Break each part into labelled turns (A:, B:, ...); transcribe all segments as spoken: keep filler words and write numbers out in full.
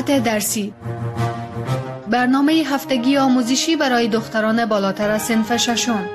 A: موضوعات درسی، برنامه هفتگی آموزشی برای دختران بالاتر از صنف ششم.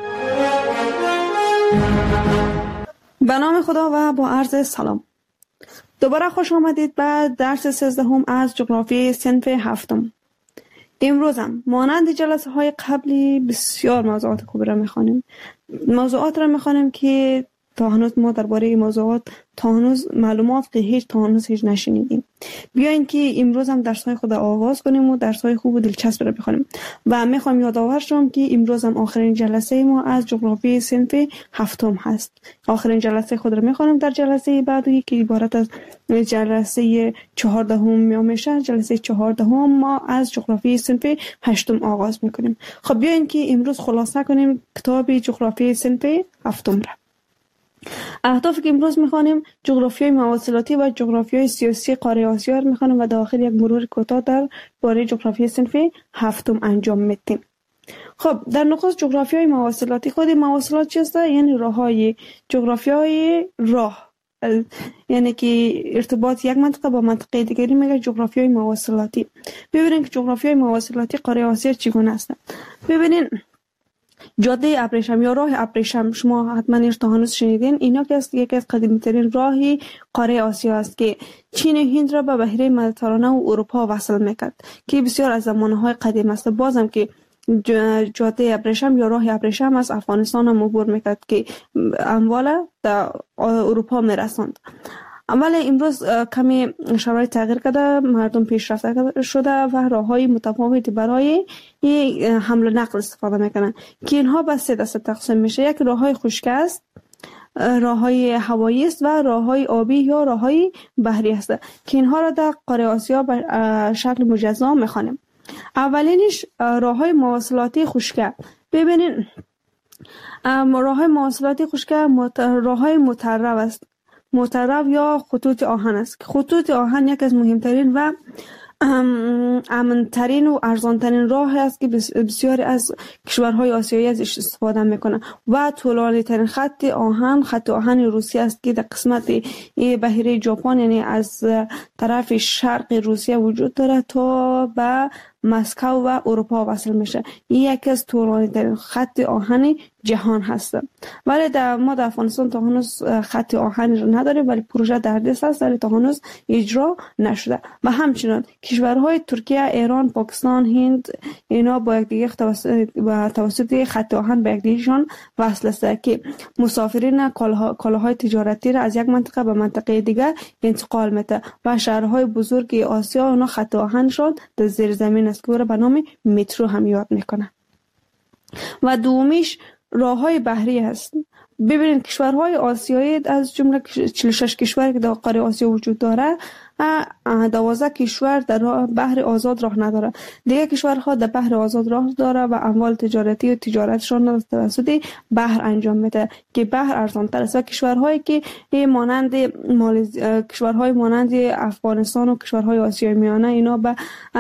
B: به نام خدا و با عرض سلام. دوباره خوش آمدید به درس سیزدهم از جغرافی صنف هفتم. امروز هم مانند جلسه های قبلی بسیار موضوعات خوب را میخوانیم. موضوعات را میخوانیم که تا هنوز ما درباره این موضوعات تا هنوز معلومات که هیچ تا هنوز هیچ نشنیدیم. بیاین که امروز هم درس های خود آغاز کنیم و درس های خوب و دلچسب را بخونیم. و میخوام یادآور شم که امروز هم آخرین جلسه ما از جغرافی صنف هفتم هست. آخرین جلسه خود را میخوانیم. در جلسه بعدی که عبارت از جلسه چهاردهم میشه، جلسه چهاردهم ما از جغرافی صنف هشتم آغاز میکنیم. خب بیاین که امروز خلاصه کنیم کتاب جغرافی صنف هفتم را. اهدافی که امروز میخوانیم جغرافیای مواصلاتی و جغرافیای سیاسی قاره آسیا را میخوانیم و داخل یک مرور کوتاه در باره جغرافیای صنف هفتم انجام میدیم. خب در نخست جغرافیای مواصلاتی. خود مواصلات چیست؟ یعنی راههای جغرافیای راه، یعنی که ارتباط یک منطقه با منطقه دیگری میگه جغرافیای مواصلاتی. ببینید که جغرافیای مواصلاتی قاره آسیا چگونه است. ببینید جاده ابریشم یا راه ابریشم، شما حتما ایش تا هنوز شنیدین. اینا که است یکی از قدیمی ترین راهی قاره آسیا است که چین و هند را به بحیره مدیترانه و اروپا وصل میکرد که بسیار از زمانهای قدیم است. بازم که جاده ابریشم یا راه ابریشم از افغانستان هم عبور میکرد که اموال در اروپا میرساند. ولی امروز کمی شرایط تغییر کرده، مردم پیشرفته شده و راههای متفاوتی برای حمل و نقل استفاده میکنن که اینها به سه دسته تقسیم میشه. یک راههای خشک است، راههای هوایی است و راههای آبی یا راههای بحری است که اینها را در قاره آسیا به شکل مجزا میخوانیم. اولینش راههای مواصلاتی خشک. ببینید راههای مواصلاتی خشک راههای مترو است. مترو یا خطوط آهن است. خطوط آهن یک از مهمترین و امن‌ترین و ارزان‌ترین راه است که بسیاری از کشورهای آسیایی ازش استفاده میکنند و طولانی‌ترین خط آهن خط آهن روسیه است که در قسمت بحیره ژاپن، یعنی از طرف شرق روسیه وجود داره تا به مسکو و اروپا وصل میشه. این یکی از طولانی‌ترین خط آهن جهان هست. ولی در ما در افغانستان تا هنوز خط آهن رو نداریم، ولی پروژه در دست است ولی تا هنوز اجرا نشده. و همچنین کشورهای ترکیه، ایران، پاکستان، هند اینا با یکدیگه توسط با توسط خط آهن به یکدیگهشان وصل است که مسافرین کالاهای تجارتی را از یک منطقه به منطقه دیگر انتقال میده و شهرهای بزرگ آسیا اونا خط آهنشون در زیر زمین است که به نام مترو هم یاد میکنه. و دومیش راههای بحری هست. ببینید کشورهای آسیایی از جمله چهل و شش کشور که در قاره آسیا وجود داره، دوازده کشور در بحر آزاد راه نداره. دیگه کشورها در بحر آزاد راه داره و اموال تجارتی و تجارتشان توسط بحر انجام میده که بحر ارزان تر است. و کشورهایی که مانند کشورهای مانند افغانستان و کشورهای آسیای میانه اینا به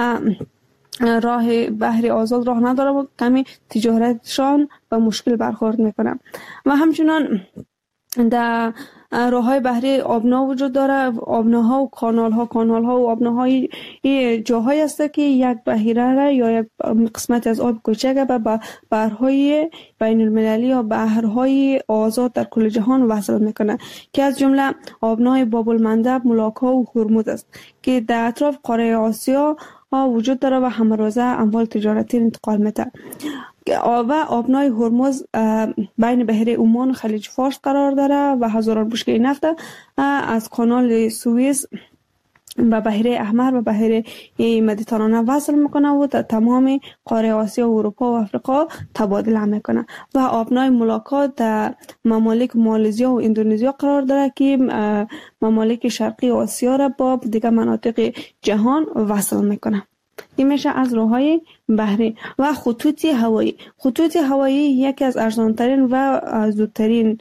B: راه بحر آزاد راه نداره و کمی تجارتشان به مشکل برخورد میکنه. و همچنان در راههای بحری آبنا وجود داره. آبناها و کانالها کانالها و آبناهای جاهایی است که یک بحیره را یا یک قسمت از آب کوچک به بحرهای بین المللی یا بحرهای آزاد در کل جهان وصل میکنه که از جمله آبنای باب المندب، ملاکا و هرمز است که در اطراف قاره آسیا وجود داره و همروزه اموال تجارتی انتقال میده. و آبنای هرمز بین بحیره عمان و خلیج فارس قرار داره و هزاران بشکه نفت از کانال سوئیس به بحیره احمر و بحیره مدیترانه وصل میکنه و تمام قاره آسیا و اروپا و افریقا تبادله میکنه. و آبنای ملاکا در ممالک مالزیا و اندونزیا قرار داره که ممالک شرقی آسیا را با دیگر مناطق جهان وصل میکنه. این میشه از راههای بحری. و خطوط هوایی. خطوط هوایی یکی از ارزانترین و زودترین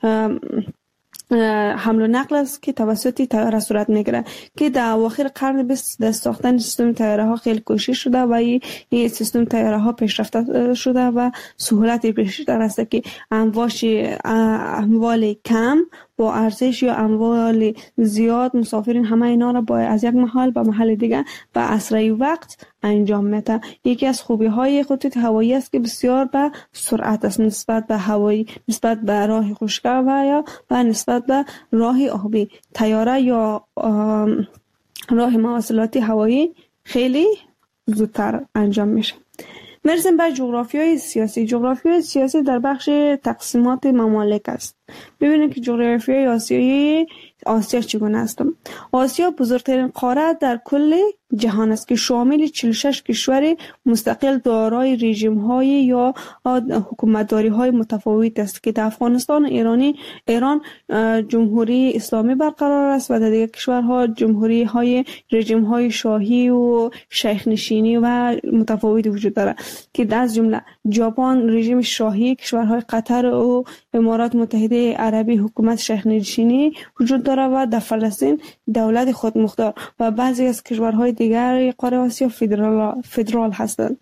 B: حمل و نقل است که توسط طیاره صورت میگیره که در اواخر قرن بیست در ساختن سیستم طیاره ها خیلی کوشش شده و این سیستم طیاره ها پیشرفته شده و سهولت بیشتر است که امواج اموال کم با ارزش یا اموال زیاد مسافرین همه اینا را با از یک محل به محل دیگه به اسرع وقت انجام میده. یکی از خوبی های خطوط هوایی است که بسیار به سرعت است نسبت به هوایی، نسبت به راه خشکی و یا و نسبت به راه آبی. طیاره یا راه مواصلاتی هوایی خیلی زودتر انجام میشه. مرسیم به جغرافیای سیاسی. جغرافیای سیاسی در بخش تقسیمات ممالک است. ببینید که جغرافیای آسیایی آسیا چگونه است. آسیا بزرگترین قاره در کل جهان است که شامل چهل و شش کشور مستقل دارای رژیم‌های یا حکومتداری‌های متفاوت است که در افغانستان، ایرانی، ایران جمهوری اسلامی برقرار است و در دیگر کشورها جمهوری‌های رژیم‌های شاهی و شیخ نشینی و متفاوت وجود دارد که از جمله ژاپن رژیم شاهی، کشورهای قطر و امارات متحده عربی حکومت شیخ نشینی وجود دارد و در فلسطین دولت خودمختار و بعضی از کشورهای دیگر قاره آسیا فدرال فدرال هستند.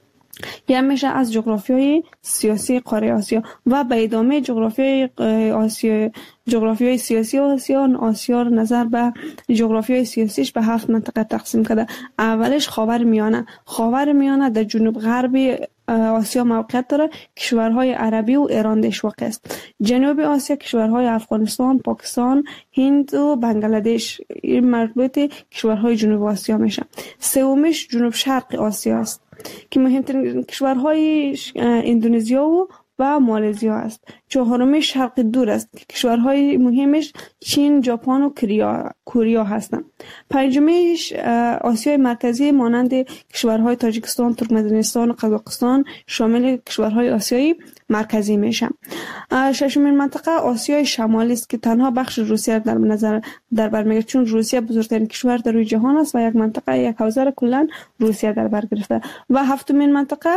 B: یه میشه از جغرافیای سیاسی قاره آسیا و به ادامه جغرافیای آسیا جغرافیای سیاسی آسیا آسیا نظر به جغرافیای سیاسیش به هفت منطقه تقسیم کرده. اولش خاور میانه. خاور میانه در جنوب غربی آسیا موقعیت داره. کشورهای عربی و ایران درش واقع است. جنوب آسیا کشورهای افغانستان، پاکستان، هند و بنگلادش این مربوط کشورهای جنوب آسیا میشه. سومش جنوب شرق آسیا است که مهمترین کشورهای اندونزیا و و مالزیا است. چهارمش شرق دور است که کشورهای مهمش چین، ژاپن و کوریا کوریا هستند. پنجمش آسیای مرکزی مانند کشورهای تاجیکستان، ترکمنستان و قزاقستان شامل کشورهای آسیای مرکزی میشن. ششمین منطقه آسیای شمالی است که تنها بخش روسیه در نظر در بر میگیرد چون روسیه بزرگترین کشور در روی جهان است و یک منطقه یک حوزه را کلا روسیه در بر گرفته. و هفتمین منطقه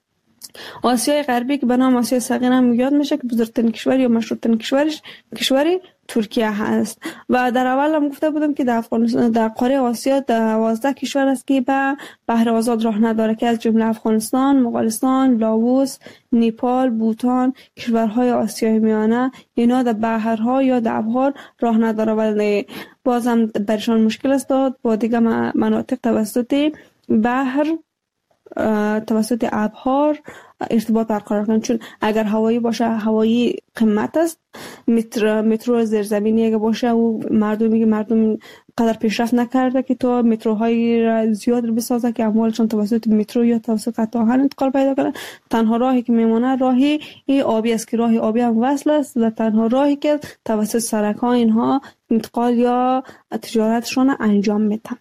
B: آسیای غربی که به نام آسیای صغیر هم یاد میشه که بزرگترین کشور یا مشهورترین کشورش کشور ترکیه هست. و در اول هم گفته بودم که در افغانستان در قاره آسیا دوازده کشور است که به بحر آزاد راه نداره که از جمله افغانستان، مغولستان، لاوس، نیپال، بوتان، کشورهای آسیای میانه اینا در بحرها یا در ابحار راه نداره و بازم برشان مشکل است با دیگه مناطق توسط بحر توسط ابحار ارتباط برقرار کنند. چون اگر هوایی باشه هوایی قیمت است، مترو مترو زیرزمینی اگه باشه و مردمی که مردم قدر پیشرفت نکرده که تو متروهای را زیاد بسازه که اموالشون توسط مترو یا توسط قطار آهن انتقال پیدا کنه. تنها راهی که میمونه راهی ای آبی است که راهی آبی هم وصل است و تنها راهی که توسط سرک ها اینها انتقال یا تجارتشون انجام میدن.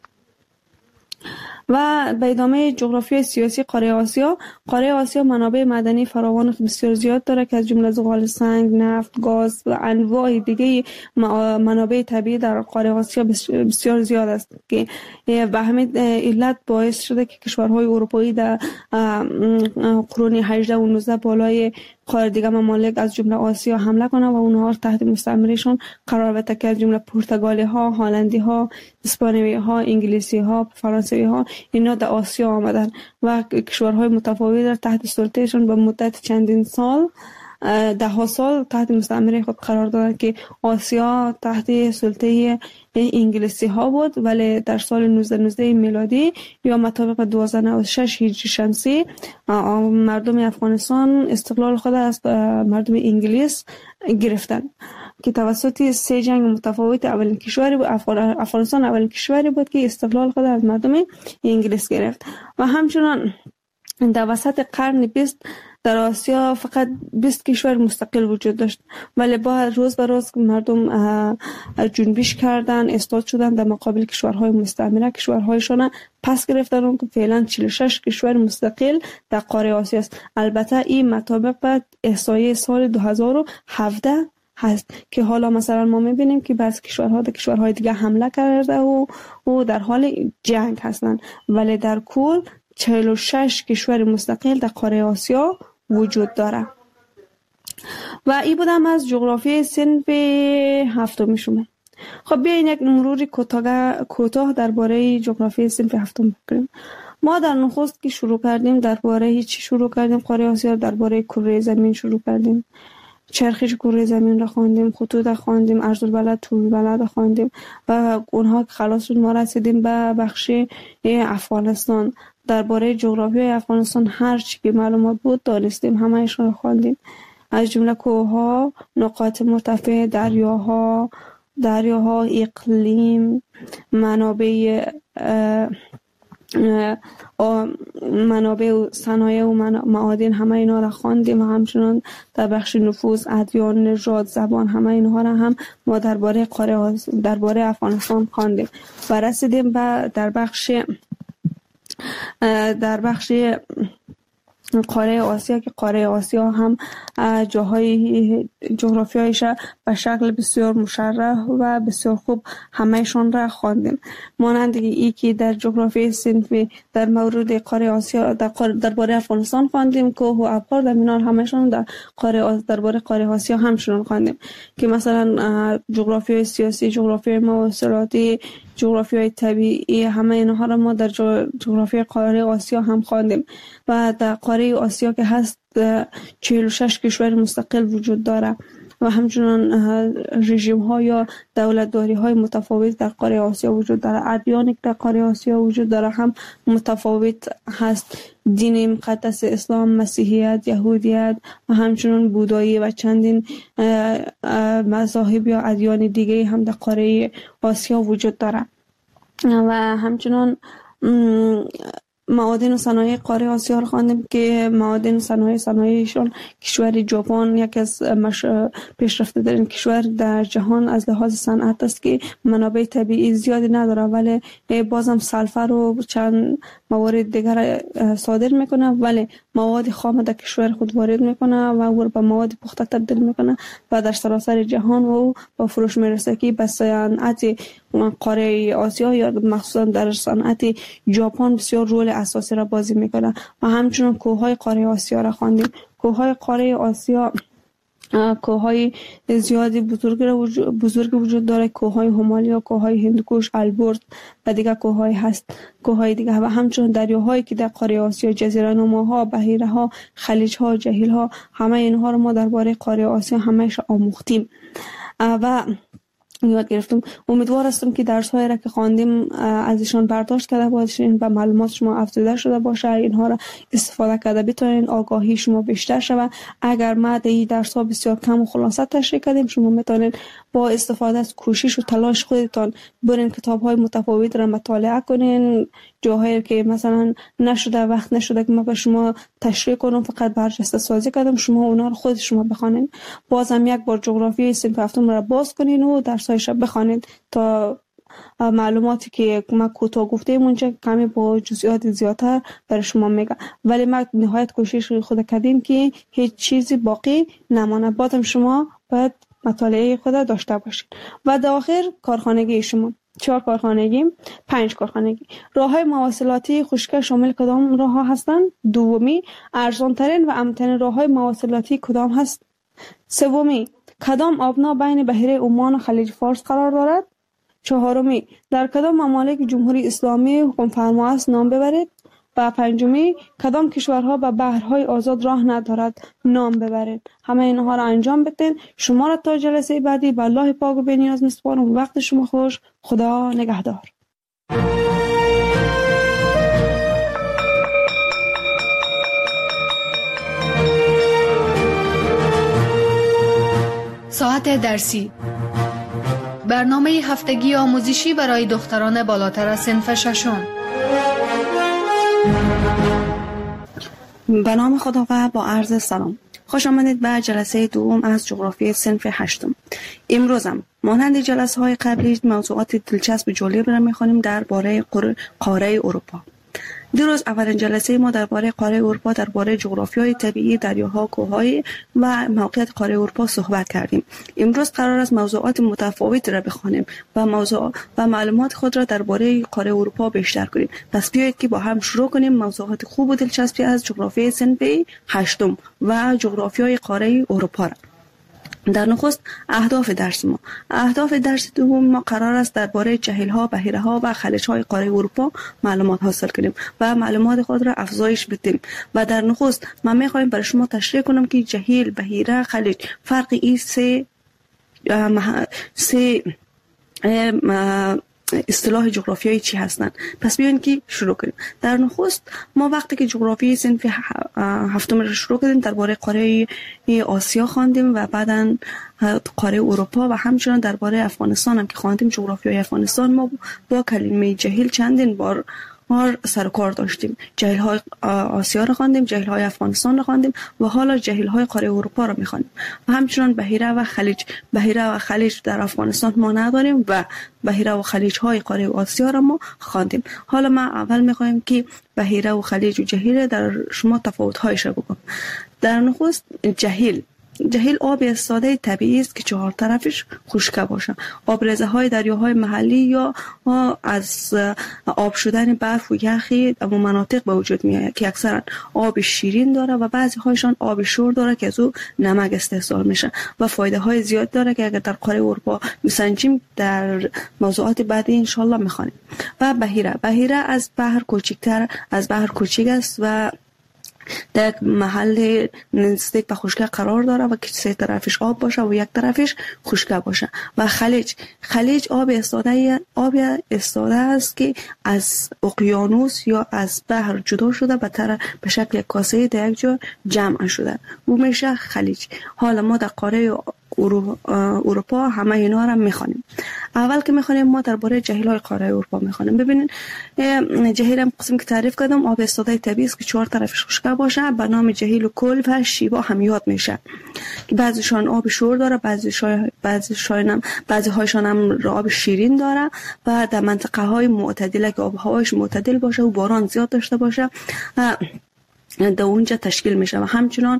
B: و به ادامه جغرافیای سیاسی قاره آسیا. قاره آسیا منابع معدنی فراوان بسیار زیاد داره که از جمله زغال سنگ، نفت، گاز و انواع دیگه منابع طبیعی در قاره آسیا بسیار زیاد است که به همین علت باعث شده که کشورهای اروپایی در قرون هجده و نوزده بالای قاره دیگه ممالک از جمله آسیا حمله کنه و اونها تحت مستعمرهشون قرار بده که از جمله پرتغالی ها، هلندی ها، اسپانیایی ها، انگلیسی ها، فرانسوی ها اینا در آسیا آمدن و کشورهای متفاوت را تحت سلطهشون به مدت چندین سال ده ها سال تحت مستعمره خود قرار دادن که آسیا تحت سلطه انگلیسی ها بود. ولی در سال نوزده نوزده میلادی یا مطابق دوازده نود و شش هجری شمسی مردم افغانستان استقلال خود از مردم انگلیس گرفتن که توسط سه جنگ متفاوت اولین کشوری بود. افغانستان اولین کشوری بود که استقلال خود از مردم انگلیس گرفت. و همچنان در وسط قرن بیست در آسیا فقط بیست کشور مستقل وجود داشت ولی با روز به روز مردم جنبش کردن، استاد شدن در مقابل کشورهای مستعمره، کشورهایشان پس گرفتن که فعلا چهل و شش کشور مستقل در قاره آسیا است. البته این مطابق به احصایه سال دو هزار و هفده هست که حالا مثلا ما میبینیم که بعضی کشورها در کشورهای دیگه حمله کرده و و در حال جنگ هستند ولی در کل چهل و شش کشور مستقل در قاره آسیا وجود داره. و این بودم از جغرافی صنف هفتم شما. خب بیاین یک مروری کوتاه کوتاه درباره جغرافی صنف هفتم بکنیم. ما در نخست که شروع کردیم درباره چی شروع کردیم؟ قاره آسیا درباره کره زمین شروع کردیم. چرخش کره زمین را خواندیم، خطوط را خواندیم، عرض البلد، طول البلد را خواندیم و اونها که خلاص شد ما رسیدیم به بخش افغانستان. درباره جغرافیای افغانستان هر چی که معلومات بود دانستیم، همه‌اش را خواندیم، از جمله کوه‌ها، نقاط مرتفع، دریاها، دریاها، اقلیم، منابع منابع و صنایع و معادن، همه اینا را خواندیم و همچنان در بخش نفوذ، ادیان، نژاد، زبان، همه اینها را هم ما درباره قاره درباره افغانستان خواندیم و رسیدیم به در بخش در بخش قاره آسیا که قاره آسیا هم جاهای جغرافیایش به شکل بسیار مشرح و بسیار خوب همهشان را خواندیم. مانند ای که در جغرافیای صنفی در مورد قاره آسیا در درباره افغانستان خواندیم، کوه و ابقار در مینار همهشان در قاره درباره قاره آسیا همشون خواندیم که مثلا جغرافیای سیاسی، جغرافیای مواصلاتی، جغرافیای طبیعی، همه اینها را ما در جغرافیای قاره آسیا هم خواندیم و در قاره آسیا که هست چهل و شش کشور مستقل وجود داره و همچنان رژیم ها یا دولتداری های متفاوت در قاره آسیا وجود داره. ادیانی که در قاره آسیا وجود داره هم متفاوت هست، دین مقدس اسلام، مسیحیت، یهودیت و همچنان بودایی و چندین مذاهب یا ادیان دیگه هم در قاره آسیا وجود داره و همچنان معادن و صنایع قاره آسیا رو خواندیم که معادن و صنایع صنایعشون کشور ژاپن یکی از مش... پیشرفته ترین کشور در جهان از لحاظ صنعت است که منابع طبیعی زیادی نداره ولی بازم سلفر و چند موارد دیگر صادر میکنه ولی مواد خام در کشور خود وارد میکنه و او به مواد پخته تبدیل میکنه و در سراسر جهان و با فروش میرسه که به صنعت قاره آسیا یا مخصوصا در صنعت ژاپن بسیار رول اساسی را بازی میکنه و همچنین کوههای قاره آسیا را خواندیم. کوههای قاره آسیا کوههای زیادی بزرگ بزرگ وجود داره، کوههای همالیا، کوههای هندوکش، البرز و دیگر کوههای هست، کوههای دیگه و همچنین دریاهایی که در قاره آسیا، جزیره نماها، بحیره ها، خلیج ها، جهیل ها، همه اینها رو ما درباره قاره آسیا همه‌اش آموختیم و یاد گرفتم. امیدوار هستم که درس هایی را که خواندیم ازشان برداشت کرده باشین و معلومات شما افزوده شده باشه، اینها را استفاده کرده بتونین آگاهی شما بیشتر شود. اگر ما در این درس ها بسیار کم و خلاصه تشریح کردیم، شما میتونین با استفاده از کوشش و تلاش خودتان برین کتاب های متفاوت را مطالعه کنین، جاهایی که مثلا نشده وقت نشده که ما به شما تشریح کنم فقط برجسته سازی کردم، شما اونا رو خود شما بخونین. بازم یک بار جغرافیای صنف هفتم را باز کنین و درسایش را بخونین تا معلوماتی که ما کوتاه گفتیم اونجا کمی با جزئیات زیادتر برای شما میگم، ولی ما نهایت کوشش خود کردیم که هیچ چیزی باقی نمانه. بازم شما باید مطالعه خود داشته باشین. و در آخر کارخانگی شما چهار کارخانگی، پنج کارخانگی. راههای مواصلاتی خشک شامل کدام راه ها هستند؟ دومی، ارزان ترین و امن ترین راههای مواصلاتی کدام هست؟ سومی، کدام آبنا بین بحیره عمان و خلیج فارس قرار دارد؟ چهارمی، در کدام ممالک جمهوری اسلامی حکم فرما است؟ نام ببرید. و پنجمی، کدام کشورها به بحرهای آزاد راه ندارد؟ نام ببرید. همه اینها را انجام بدین. شما را تا جلسه بعدی به الله پاک و بی‌نیاز میسپارم. وقت شما خوش. خدا نگهدار.
A: ساعت درسی، برنامه هفتگی آموزشی برای دختران بالاتر از صنف ششم.
B: به نام خدا و با عرض سلام. خوش آمدید به جلسه دوم از جغرافی صنف هشتم. امروزم مانند جلسه های قبلی موضوعات دلچسب و جالب را می‌خوانیم درباره قاره اروپا. دیروز اولین جلسه ما درباره قاره اروپا، درباره جغرافیای طبیعی، دریاها، کوههای و موقعیت قاره اروپا صحبت کردیم. امروز قرار است موضوعات متفاوتی را بخوانیم و موضوع و معلومات خود را درباره قاره اروپا بیشتر کنیم. پس بیایید که با هم شروع کنیم موضوعات خوب و دلچسبی از جغرافیای صنف هشتم و جغرافیای قاره اروپا را. در نخست اهداف درس ما اهداف درس دوم ما قرار است درباره جهیل‌ها، بحیره‌ها و خلیج‌های قاره اروپا معلومات حاصل کنیم و معلومات خود را افزایش بدیم. و در نخست ما می‌خوایم برای شما تشریح کنم که جهیل، بحیره، خلیج فرق این سه سه اصطلاح جغرافیایی چی هستند. پس بیاین که شروع کنیم. در نخست ما وقتی که جغرافیای صنف هفتم رو شروع کردیم درباره قاره آسیا خواندیم و بعداً قاره اروپا و همچنین درباره افغانستان هم که خواندیم. جغرافیای افغانستان ما با کلمه جهیل چندین بار سر و کار داشتیم. جهیل های آسیا رو خواندیم، جهیل های افغانستان رو خواندیم و حالا جهیل های قاره اروپا رو میخوانیم. و همچنین بحیره و خلیج بحیره و خلیج در افغانستان ما نداریم و بحیره و خلیج های قاره آسیا رو ما خواندیم. حالا ما اول میخوایم که بحیره و خلیج و جهیل در شما تفاوت هایش رو بگم. در نخست جهیل جهیل آب استاده طبیعی است که چهار طرفش خشک باشه. آبرزه های دریاهای محلی یا از آب شدن برف و یخی در مناطق به وجود میآید که اکثرا آب شیرین داره و بعضی هایشان آب شور داره که از او نمک استحصال میشه و فایده های زیاد داره که اگر در قاره اروپا میسنجیم در موضوعات بعدی ان شاء الله میخوانیم. و بحیره بحیره از بحر کوچکتر از بحر کوچک است و در محل نزدیک به خشکی قرار داره و که سه طرفش آب باشه و یک طرفش خشکی باشه. و خلیج خلیج آب استاده آب استاده است که از اقیانوس یا از بحر جدا شده به طرف به شکل کاسه در یک جا جمع شده و میشه خلیج. حالا ما در قاره اروپا همه اینا را میخوانیم. اول که میخوانیم ما درباره جهیل‌های قاره اروپا میخوانیم. ببینید جهیل هم قسم که تعریف کردم آب استاده طبیعی است که چهار طرفش خشک باشه به نام جهیل و کل و شیوا هم یاد میشه که بعضیشان آب شور داره، بعضیشان بعضیشان هم بعضی هایشان هم آب شیرین داره و در منطقه های معتدله که آب هواش معتدل باشه و باران زیاد داشته باشه در اونجا تشکیل میشه. و همچنان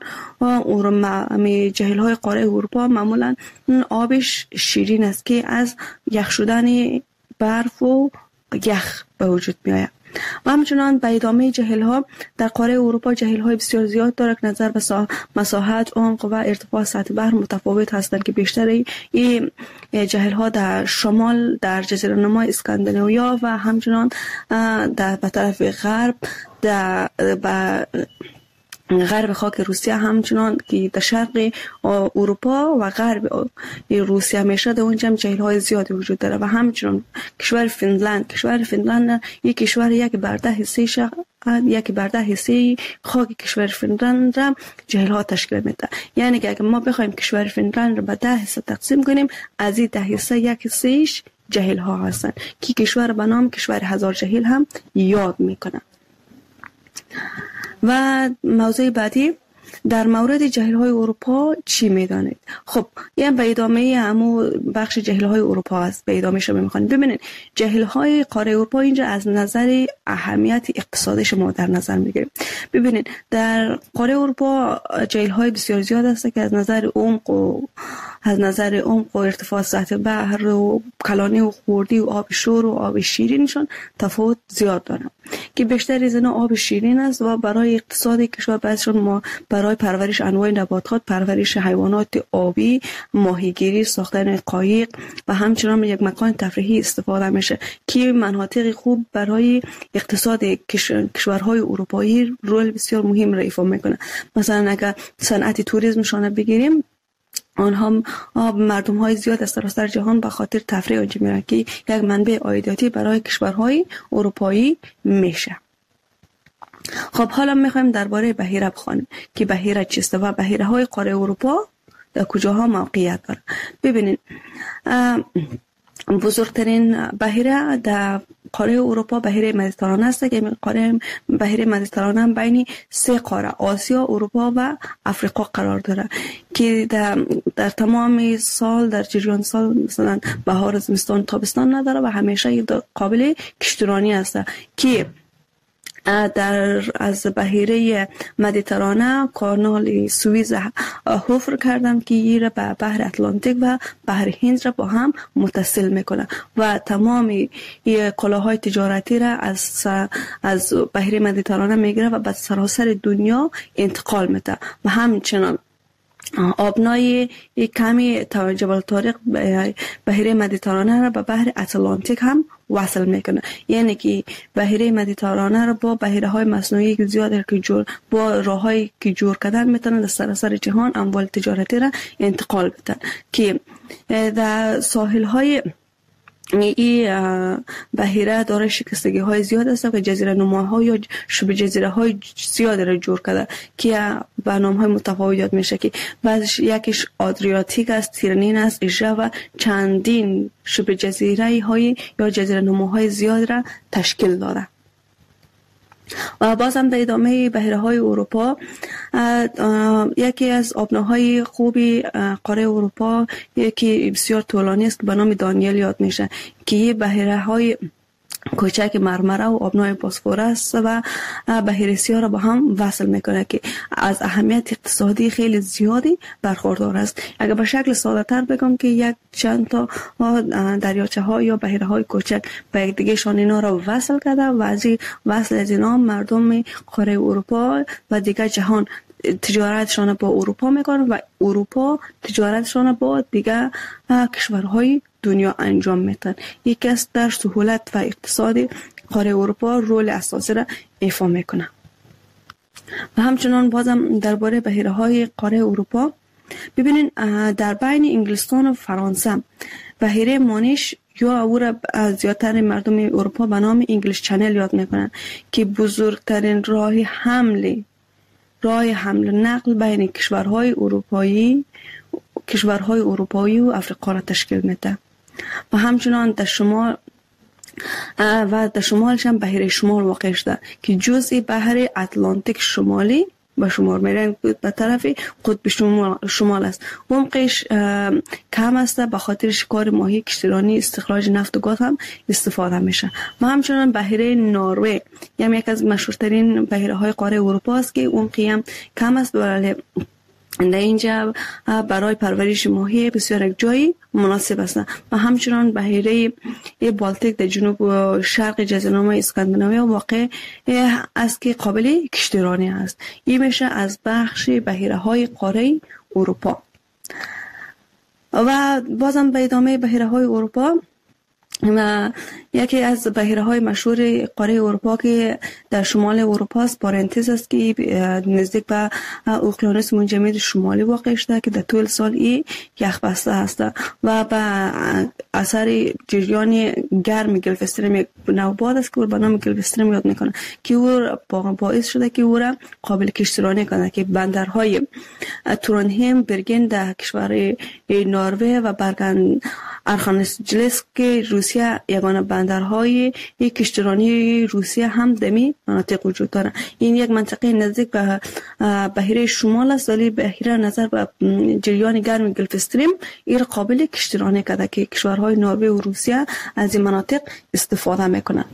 B: جهیل های قاره اروپا معمولا آبش شیرین است که از یخ شدن برف و یخ به وجود میآید. و همچنان به ادامه جهیل ها در قاره اروپا جهیل های بسیار زیاد داره که نظر به مساحت، عمق و ارتفاع سطح بحر متفاوت هستند که بیشتر این جهیل ها در شمال در جزیره نما اسکاندیناویا و همچنان در به طرف غرب در به غرب خاک روسیه همچنان که در شرق اروپا و غرب روسیه میشه در اونجا هم جهیل های زیادی وجود داره. و همچنان کشور فنلند کشور فنلند یک کشور یک بر ده حصه ش... یک بر ده حصه خاک کشور فنلند را جهیل ها تشکیل میده. یعنی که اگر ما بخوایم کشور فنلند را به ده حصه تقسیم کنیم از این ده حصه یک حصهش جهیل ها هستند که کشور به نام کشور هزار جهیل هم یاد میکنه. و موضوع بعدی در مورد جهیل های اروپا چی میدانید؟ خب این به ادامه همو بخش جهیل های اروپا است. به ادامه شما میخوانید. ببینید جهیل های قاره اروپا اینجا از نظر اهمیت اقتصادش ما در نظر میگیریم. ببینید در قاره اروپا جهیل های بسیار زیاد است که از نظر عمق و از نظر عمق و ارتفاع سطح بحر و کلانی و خوردی و آب شور و آب شیرینشون تفاوت زیاد دارن که بیشتر از اینا آب شیرین است و برای اقتصاد کشور بعضیشون ما برای پرورش انواع نباتات، پرورش حیوانات آبی، ماهیگیری، ساختن قایق و همچنان یک مکان تفریحی استفاده میشه که مناطق خوب برای اقتصاد کشورهای اروپایی رول بسیار مهم را ایفا میکنه. مثلا اگر صنعت توریسمشون بگیریم آنها مردم های زیاد از سراسر جهان به خاطر تفریح آنجا میرن که یک منبع عایداتی برای کشورهای اروپایی میشه. خب حالا میخوایم درباره بحیره بخوانیم که بحیره چیست و بحیره های قاره اروپا در کجاها موقعیت داره. ببینید بزرگترین بحیره در قاره اروپا بحیره مدیترانه است که قاره بحیره مدیترانه بین سه قاره آسیا، اروپا و افریقا قرار داره که در, در تمام سال در جریان سال مثلا بهار، زمستان، تابستان نداره و همیشه قابل کشتیرانی است که در از بحیره مدیترانه کانال سوئیز حفر کردم که این را به بحر اتلانتیک و بحر هند را با هم متصل میکنه و تمام کالاهای تجارتی را از از بحیره مدیترانه میگیره و به سراسر دنیا انتقال میده. و همچنان آبنای کمی جبل طارق بحیره مدیترانه را به بحر اتلانتیک هم وصل میکنه. یعنی که بحیره مدیترانه را با بحیره های مصنوعی که زیاد که جور با راههایی که جور کردن میتونن در سراسر جهان اموال تجارتی را انتقال بدن که در ساحل های این بحیره داره شکستگی های زیاد است و جزیره نماها یا شبه جزیره های زیاد را جور کرده که به نام های متفاوت یاد میشه که بعضش یکیش آدریاتیک است، تیرنین است، ایژه و چندین شبه جزیره های یا جزیره نماهای زیاد را تشکیل داره. و بازم به ادامه بحیره های اروپا یکی از آبناهای خوبی قاره اروپا یکی بسیار طولانی است که به نام دانیل یاد میشه که یه بحیره های کوچک مرمره و آبنای بوسفورس و بحیره سیاه را با هم وصل میکنه که از اهمیت اقتصادی خیلی زیادی برخوردار است. اگر به شکل ساده تر بگم که یک چند تا دریاچه ها یا بحیره های کوچک به یک دیگه شان اینا را وصل کرده و از وصل از اینا مردم قاره اروپا و دیگه جهان تجارتشان با اروپا میکنن و اروپا تجارتشان با دیگه کشورهای دنیا انجام میدن. یکی از در سهولت و اقتصادی قاره اروپا رول اساسی را ایفا میکنه. و همچنان بازم درباره بحیره های قاره اروپا ببینین در بین انگلستان و فرانسه بحیره مانیش یا او را زیادتر مردم اروپا به نام انگلیش چنل یاد میکنن که بزرگترین راه حمل راه حمل نقل بین کشورهای اروپایی کشورهای اروپایی و افریقا را تشکیل میده. و همچنان در شمال و در شمالش هم بحیره شمال واقع شده که جزء بحر اتلانتیک شمالی به شمار میرن به طرف قطب شمال, شمال است. عمقش کم است به خاطر شکار ماهی، کشتیرانی، استخراج نفت و گاز هم استفاده میشه. و همچنان بحیره نروژ یعنی یک از مشهورترین بحیره های قاره اروپا است که عمقی هم کم است ولی در اینجا برای پرورش ماهی بسیار یک جایی مناسب است. و همچنان بحیره بالتیک در جنوب و شرق جزیره اسکاندیناویا واقع است که قابل کشتیرانی است. این میشه از بخش بحیره های قاره اروپا. و بازم به ادامه بحیره های اروپا و یکی از بحیره های مشهور قاره اروپا که در شمال اروپا است پارنتز است که نزدیک به اقیانوس منجمد شمالی واقع شده که در طول سال ای یخبسته است و به اثر جریان گرم گلف استریم نوباد است که او به نام گلف استریم یاد میکنه که او باعث شده که او را قابل کشتیرانی کنه که بندرهای تورنهیم، برگن در کشور نروژ و برگن ارخانجلسک که روسیه یگانه بندرهای یک کشتیرانی روسیه هم دمی مناطق وجود داره. این یک منطقه نزدیک به بحیره شمال است ولی بحیره نظر به جریان گرم گلف استریم این قابل کشتیرانی کرده که کشورهای نروژ و روسیه از این مناطق استفاده میکنند.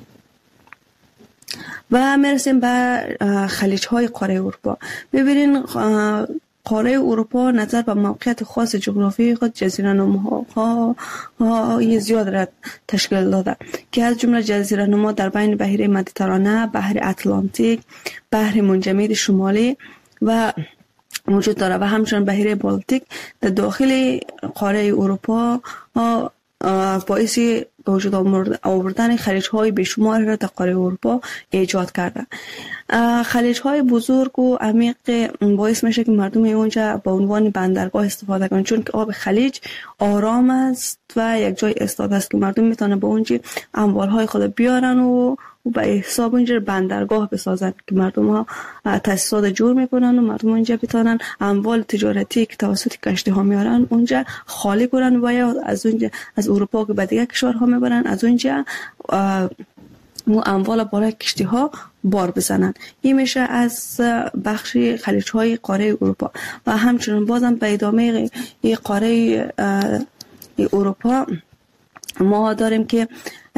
B: و میرسیم به خلیج های قاره اروپا. ببینین قاره اروپا نظر به موقعیت خاص جغرافیایی خود جزیره نماها زیاد را تشکیل داده که از جمله جزیره نما در بین بحیره مدیترانه، بحر اتلانتیک، بحر منجمد شمالی و موجود داره و همچنین بحیره بالتیک در داخل قاره اروپا باعث به وجود آوردن خلیج های بیشمار را در قاره اروپا ایجاد کرده. خلیج های بزرگ و عمیق باعث میشه که مردم اونجا با عنوان بندرگاه استفاده کنند چون که آب خلیج آرام است و یک جای ایستاده است که مردم میتونن با اونجا اموال های خود بیارن و و به حساب اونجا بندرگاه بسازن که مردم ها تاسیسات جور میکنن و مردم اونجا بتونن اموال تجارتی که توسط کشتی ها میارن اونجا خالی کنن و یا از اونجا از اروپا که به دیگه کشورها میبرن از اونجا و اموال بالای کشتی ها بار بزنن. این میشه از بخش خلیج های قاره اروپا. و همچنین بازم به ادامه قاره اروپا ما داریم که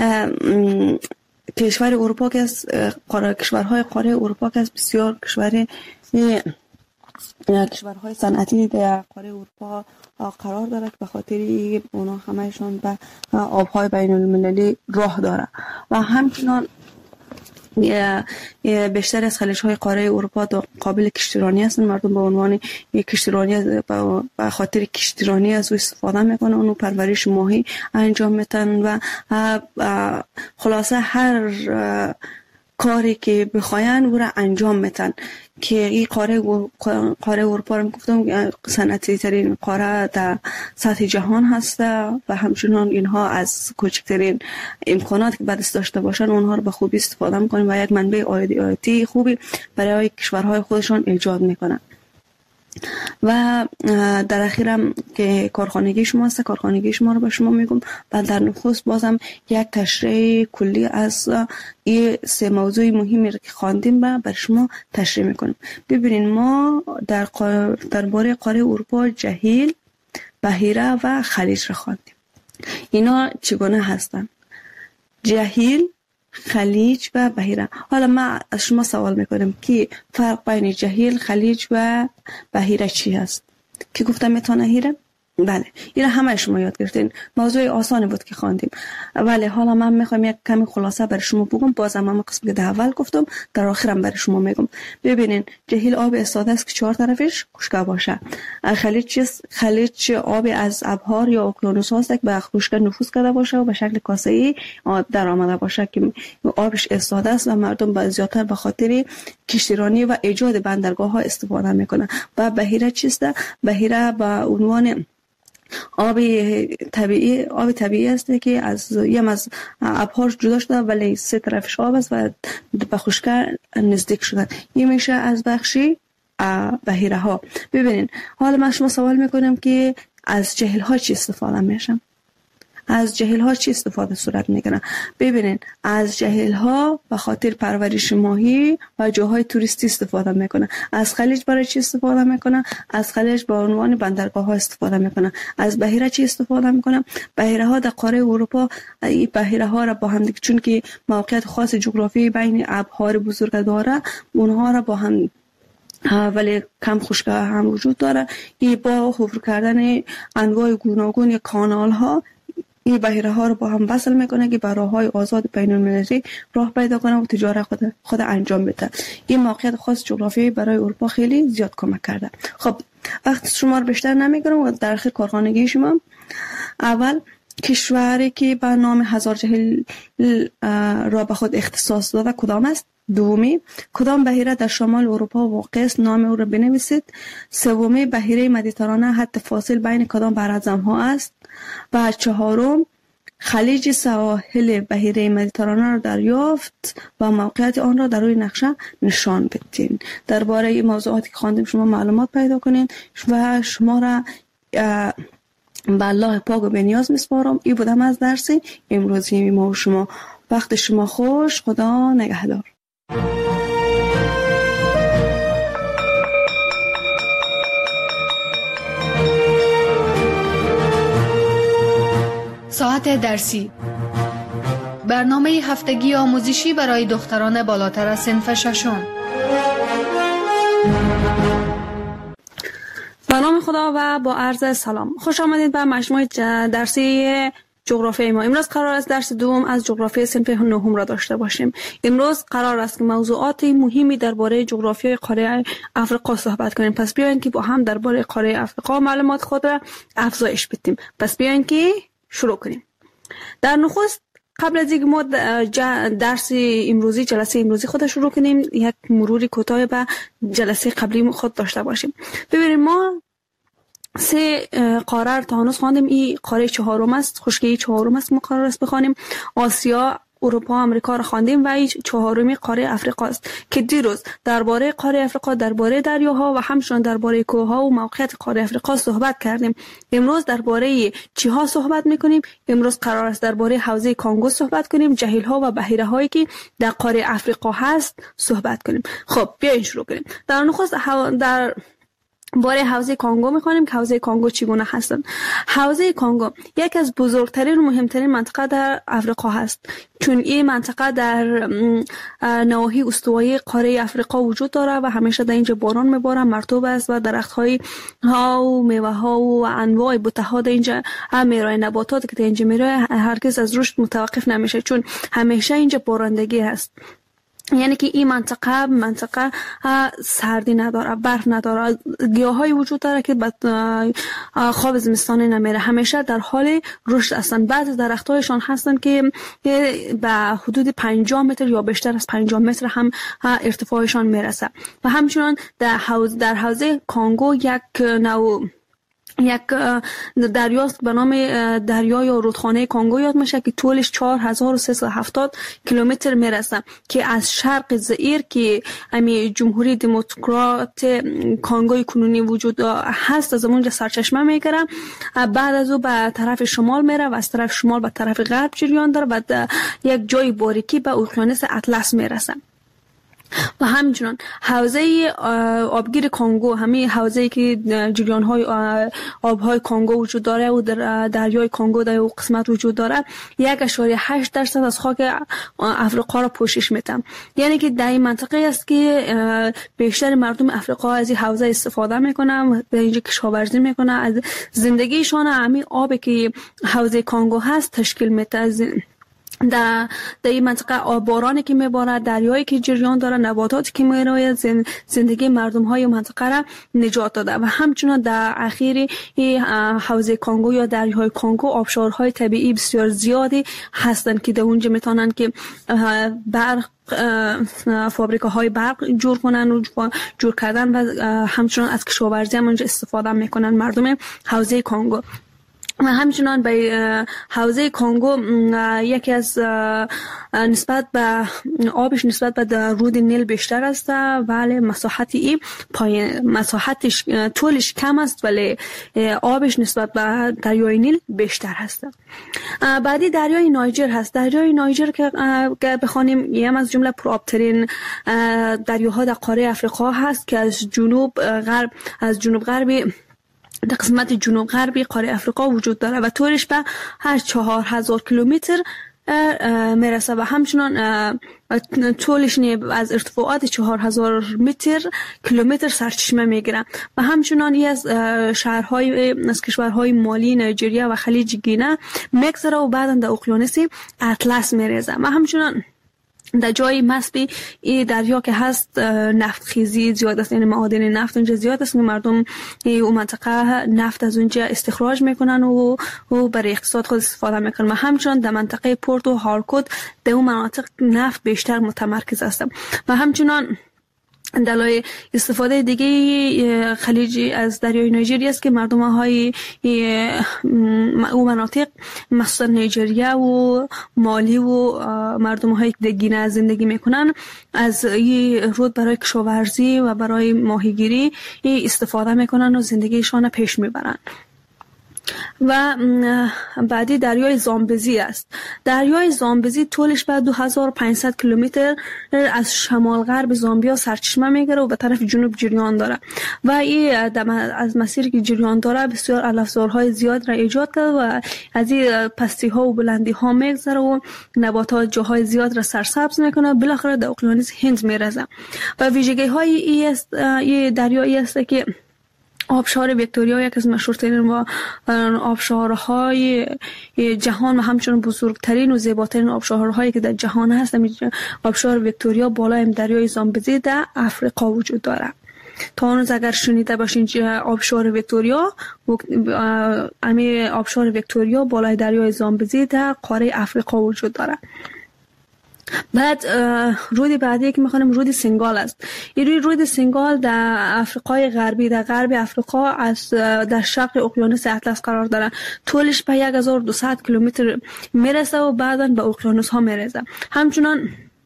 B: کشور اروپا که از کشورهای قاره اروپا که از بسیار کشور کشورهای صنعتی در قاره اروپا قرار داره که به خاطر اونا همهشون به آبهای بین المللی راه داره. و همچنان بیشتر از خلیج های قاره اروپا قابل کشتیرانی هستند. مردم به عنوان یک کشتیرانی به خاطر کشتیرانی از او استفاده میکنن، اونو پرورش ماهی انجام میتن و خلاصه هر کاری که بخواین او را انجام میتن که این قاره قاره اروپا رو گفتم صنعتی ترین قاره در سطح جهان هست و همچنان اینها از کوچکترین امکانات که بعدش داشته باشن اونها رو به خوبی استفاده میکنن و یک منبع عایدی خوبی برای کشورهای خودشان ایجاد میکنن. و در اخیرم که کارخانگی شما هست، کارخانگی شما رو به شما میگم. بعد در نخست بازم یک تشریح کلی از این سه موضوع مهمی رو که خواندیم با بر شما تشریح میکنیم. ببینید ما در درباره قاره اروپا جهیل، بحیره و خلیج رو خواندیم. اینا چگونه هستن؟ جهیل، خلیج و بحیره. حالا من از شما سوال میکنم که فرق بین جهیل، خلیج و بحیره چی هست؟ که گفتم میتونه هیره؟ بله، این همه شما یاد گرفتین. موضوع آسانی بود که خواندیم. ولی حالا من میخوام یک کمی خلاصه برای شما بگم. بازم من قسم که در اول گفتم در آخرم برای شما میگم. ببینین جهیل آب استاده است که چهار طرفش خشک باشه. خلیج چیست؟ خلیج آب از ابحار یا اقیانوس هاست که به خشک نفوذ کرده باشه و به شکل کاسه‌ای آب در آمده باشه که آبش استاده است و مردم به زیادتر به خاطر کشتیرانی و ایجاد بندرگاه ها استفاده میکنن. و بحیره چیست؟ بحیره به عنوان آب طبیعی آب طبیعی است که از یم از ابحار جدا شده ولی سه طرفش آب است و به خشکی نزدیک شده. این میشه از بخشی بحیره ها. ببینین حالا من شما سوال میکنم که از جهیل ها چی استفاده میشن؟ از جهیل ها چی استفاده صورت میکنه؟ ببینین از جهیل ها به خاطر پرورش ماهی و جاهای توریستی استفاده میکنه. از خلیج برای چی استفاده میکنه؟ از خلیج به عنوان بندرگاه ها استفاده میکنه. از بحیره چی استفاده میکنه؟ بحیره ها در قاره اروپا این بحیره ها را با هم دیگه چون که موقعیت خاص جغرافی بین ابحار بزرگ داره اونها را با هم ولی کم خشکی هم وجود داره. این با حفر کردن انواع گوناگون کانال ها این بحیره ها رو با هم وصل میکنه که برای راههای آزاد بین المللی راه پیدا کنه و تجارت خود خود انجام بده. این موقعیت خاص جغرافیایی برای اروپا خیلی زیاد کمک کرده. خب وقت شما رو بیشتر نمیگیرم و در اخیر کارخانگی شما. اول کشوری که به نام هزار جهیل را به خود اختصاص داده کدام است؟ دومی کدام بحیره در شمال اروپا واقع است؟ نام او را بنویسید. سومی بحیره مدیترانه حد فاصل بین کدام براعظم ها است؟ و چهارم خلیج سواحل بحیره مدیترانه را دریافت و موقعیت آن را در روی نقشه نشان بدین. درباره این موضوعاتی که خواندیم شما معلومات پیدا کنین و شما را به الله پاک و بنیاز میسپارم. این بودم از درس امروزی ما و شما. وقت شما خوش. خدا نگهدار.
A: ساعت درسی برنامه هفتگی آموزشی برای دختران بالاتر از صنف ششم.
B: به نام خدا و با عرض سلام. خوش آمدید به مجموعه درسی جغرافی ما. امروز قرار است درس دوم از جغرافی صنف نهم را داشته باشیم. امروز قرار است که موضوعات مهمی درباره جغرافیای قاره آفریقا صحبت کنیم. پس بیاین که با هم درباره قاره آفریقا معلومات خود را افزایش بدیم. پس بیاین که شروع کنیم. در نخست قبل از اینکه ما درس امروزی جلسه امروزی خود شروع کنیم یک مروری کوتاه به جلسه قبلی خود داشته باشیم. ببینید ما سه قاره تا هنوز خواندیم. این قاره چهارم است، خشکی چهارم است. ما قرار است بخوانیم آسیا، اروپا، آمریکا را خواندیم و این چهارمی قاره افریقا است که دیروز درباره قاره افریقا، درباره دریاها و همچنین درباره کوهها و موقعیت قاره افریقا صحبت کردیم. امروز درباره چیها صحبت میکنیم؟ امروز قرار است درباره حوزه کانگو صحبت کنیم، جهیل‌ها و بحیره هایی که در قاره افریقا هست صحبت کنیم. خب بیاین شروع کنیم. در نخست در باره حوزه کانگو میخوانیم که حوزه کانگو چگونه هستند. حوزه کانگو یک از بزرگترین و مهمترین منطقه در افریقا هست، چون این منطقه در نواحی استوایی قاره افریقا وجود داره و همیشه در اینجا باران میباره، مرطوب است و درخت‌های ها و میوه ها و انواع بوته ها در اینجا میرای. نباتات که در اینجا میرای هرگز از رشد متوقف نمیشه چون همیشه اینجا بارندگی هست. یعنی که این منطقه منطقه سردی نداره، برف نداره، گیاهایی وجود داره که خواب زمستانی نمیره، همیشه در حال رشد هستند. بعضی درختایشان هستن که به حدود پنجاه متر یا بیشتر از پنجاه متر هم ارتفاعشان میرسه. و همچنان در حوزه در حوزه کانگو یک نوع یک دریاست به نام دریای یا رودخانه کانگو یاد میشه که طولش چهار هزار و سیصد و هفتاد کیلومتر میرسه، که از شرق زئیر که امی جمهوری دموکرات کانگوی کنونی وجود هست از اونجا سرچشمه میگیره، بعد از او به طرف شمال میره و از طرف شمال به طرف غرب جریان داره و یک جای باریکی به اقیانوس اطلس میرسه. و همچنان حوزه آبگیر کانگو، همین حوزه‌ای که جریان‌های آب‌های کانگو وجود داره و در دریای کانگو در اون قسمت وجود داره، یک و هشت درصد از خاک افریقا را پوشش میده. یعنی که در این منطقه است که بیشتر مردم افریقا از این حوزه استفاده میکنن، به اینجا کشاورزی میکنن، از زندگیشان همین آبی که حوزه کانگو هست تشکیل میده. در در این منطقه آب بارانی که میبارد، دریایی که جریان داره، نباتاتی که میروید، زندگی مردم های منطقه را نجات داده. و همچنان در اخیر حوزه کانگو یا دریای کانگو آبشارهای طبیعی بسیار زیادی هستند که در اونجا میتونن که برق فابریکاهای برق جور کنن و جور کردن و همچنان از کشاورزی هم اونجا استفاده میکنن مردم حوزه کانگو. و همچنان به حوزه کانگو یکی از نسبت به آبش نسبت به رود نیل بیشتر است، ولی مساحت ای پایین، مساحتش طولش کم است ولی آبش نسبت به دریای نیل بیشتر هست. بعدی دریای نایجر هست. دریای نایجر که بخوانیم یکی از جمله پرآبترین دریاها در قاره افریقا هست که از جنوب غرب از جنوب غربی در قسمت جنوب غربی قاره افریقا وجود داره و طولش به هر چهار هزار کیلومتر میرسه و همچنان طولش از ارتفاعات چهار هزار متر کیلومتر سرچشمه میگیره و همچنان ای از شهرهای از کشورهای مالی، نایجریا و خلیج گینه میگذره و بعدا در اقیانوس اطلس میریزه. و همچنان در جای مسبی این دریا که هست نفت خیزی زیاد است، یعنی معادن نفت اونجا زیاد است، مردم اون منطقه نفت از اونجا استخراج میکنن و و برای اقتصاد خود استفاده میکنن. و همچنان در منطقه پورت و هارکوت در اون مناطق نفت بیشتر متمرکز است. و همچنان دلایل استفاده دیگه خلیج از دریای نایجریا است که مردم های او مناطق مثلا نیجریا و مالی و مردم های که گینه زندگی میکنن از این رود برای کشاورزی و برای ماهیگیری استفاده میکنن و زندگیشان پیش میبرن. و بعدی دریای زامبزی است. دریای زامبزی طولش به دو هزار و پانصد کیلومتر از شمال غرب زامبیا سرچشمه میگیره و به طرف جنوب جریان داره و این از مسیری که جریان داره بسیار علفزارهای زیاد را ایجاد کرده و از این پستی ها و بلندی ها میگذره و نباتات جاهای زیاد را سرسبز میکنه، بالاخره در اقیانوس هند میرسه. و ویژگی های این دریایی است که آبشار ویکتوریا یک از مشهورترین و آبشارهای جهان و همچنین بزرگترین و زیباترین آبشارهایی که در جهان هست. آبشار ویکتوریا بالای دریای زامبزی در افریقا وجود داره. تا هنوز اگر شنیده باشین آبشار ویکتوریا، امی آبشار ویکتوریا بالای دریای زامبزی در قاره افریقا وجود داره. بعد رود بعدی که میخوانیم رود سنگال است. این رود سنگال در افریقای غربی، در غرب افریقا از در شرق اقیانوس اطلس قرار داره. طولش به هزار و دویست کیلومتر میرسه و بعدا به اقیانوس ها میرسه. همچنان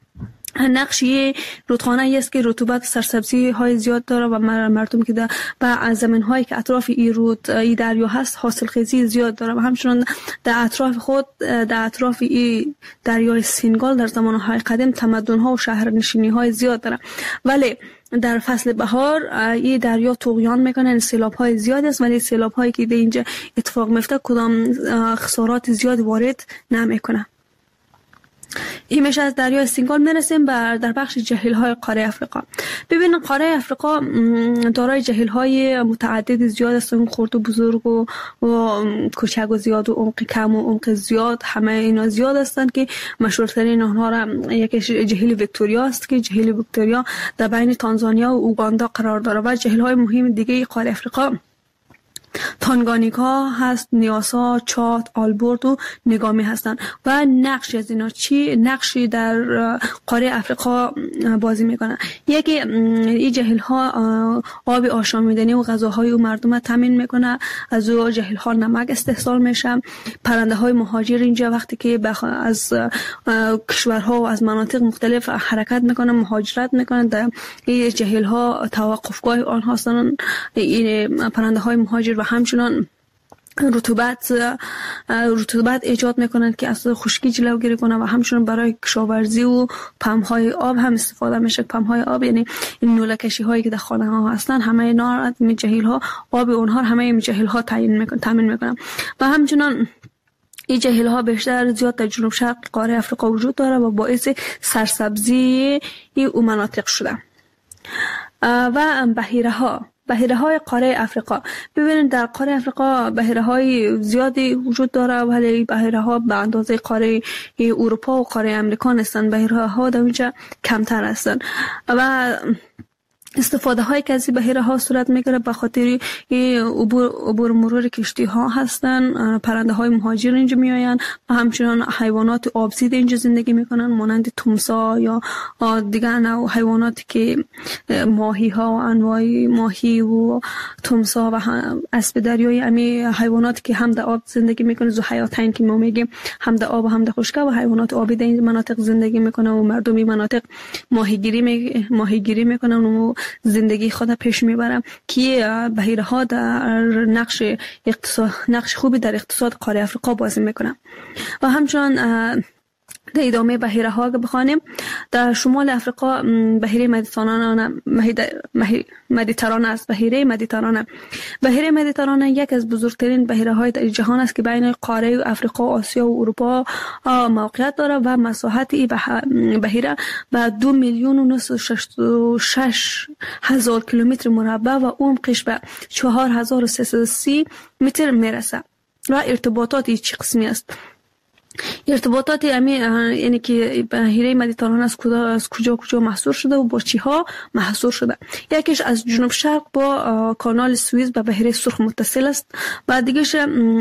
B: نقشی رودخانه است که رطوبت سرسبزی های زیاد داره و مردم که در با زمین هایی که اطراف این رود این دریا هست حاصل خیزی زیاد داره و همچنان در اطراف خود در اطراف این دریای سنگال در زمان های قدیم تمدن ها و شهرنشینی های زیاد داره. ولی در فصل بهار این دریا طغیان میکنه، سیلاب های زیاد است ولی سیلاب هایی که در اینجا اتفاق میفته کدام خسارات زیاد وارد نمیکنه. این میشه از دریای سینگال میرسیم بر در بخش جهیل‌های قاره افریقا. ببینید قاره افریقا دارای جهیل‌های متعدد زیاد است، خرد و بزرگ و, و کوچک و زیاد و عمق کم و عمق زیاد، همه اینا زیاد هستند که مشهورترین آنها را یکیش جهیل ویکتوریا است که جهیل ویکتوریا در بین تانزانیا و اوگاندا قرار دارد. و جهیل‌های مهم دیگه قاره افریقا تانگانیکا هست، نیاسا، چاد، آلبورت و نگامی هستند. و نقش از اینا چی؟ نقشی در قاره افریقا بازی میکنن. یکی این جهیل ها آب آشامیدنی و غذاهای و مردم تامین میکنه، از او جهیل ها نمک استحصال میشه. پرنده های مهاجر اینجا وقتی که از کشورها و از مناطق مختلف حرکت میکنن، مهاجرت میکنن، در این جهیل ها توقفگاه آنها هستند. این پرنده های مهاجر و همچنان رطوبت رطوبت ایجاد میکنند که از خشکی جلوگیری کنه و همچنان برای کشاورزی و پمپ‌های آب هم استفاده میشه. پمپ‌های آب یعنی این نوله‌کشی هایی که در خانه ها هستن، همه اینا این جهیل ها آب اونها همه این جهیل ها تعیین میکنن تامین میکنن. و همچنان این جهیل ها بیشتر زیاد در جنوب شرق قاره افریقا وجود داره و باعث سرسبزی این مناطق شده. و بحیره ها بحیره های قاره افریقا، ببینید در قاره افریقا بحیره های زیادی وجود داره، ولی بحیره ها به اندازه قاره اروپا و قاره امریکا نیستند. بحیره ها در اینجا کمتر هستند و استفاده های که از بحیره ها صورت میگیره به خاطر عبور عبور مرور کشتی ها هستن. پرنده های مهاجر اینجا میآیند و همچنان حیوانات آبزید اینجا زندگی میکنن، مانند تمساح یا دیگر نوع حیواناتی که ماهی ها و انواع ماهی و تمساح و اسب دریایی، امی حیواناتی که هم در آب زندگی میکنن، ذوحیاتین که ما میگیم، هم در آب و هم در خشکی، و حیوانات آبی در این مناطق زندگی میکنن و مردم این مناطق ماهیگیری می ماهیگیری میکنن و زندگی خود پیش میبرم که بحیره ها در نقش اقتصاد نقش خوبی در اقتصاد قاره افریقا بازی میکنن. و همچنان در ادامه بحیره ها که بخوانیم، در شمال افریقا بحیره مدیترانه مدیترانه است. بحیره مدیترانه بحیره مدیترانه یک از بزرگترین بحیره های در جهان است که بین قاره افریقا، آسیا و اروپا موقعیت دارد و مساحت این بحیره به دو میلیون و نصف و شش هزار کیلومتر مربع و عمقش به چهار هزار و سیصد و سی متر میرسه. و ارتباطات چه قسمی است؟ ارتباطات امی یعنی که بحیره مدیترانه از کجا از کجا کجا محصور شده و با چی ها محصور شده؟ یکیش از جنوب شرق با کانال سوئیس به بحیره سرخ متصل است و دیگهش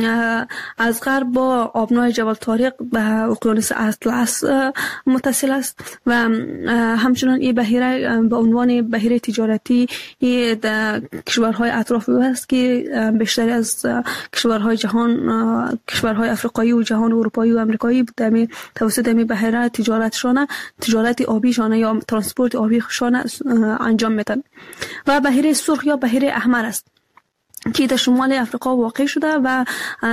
B: از غرب با آبنای جبل طارق به اقیانوس اطلس متصل است. و همچنان این بحیره به عنوان بحیره تجارتی در کشورهای اطراف او است که بیشتر از کشورهای جهان کشورهای افریقایی و جهان اروپایی و امریکایی در توسط می بحیره تجارتشان تجارت آبیشان یا ترانسپورت آبیشان انجام میدن. و بحیره سرخ یا بحیره احمر است که در شمال افریقا واقع شده و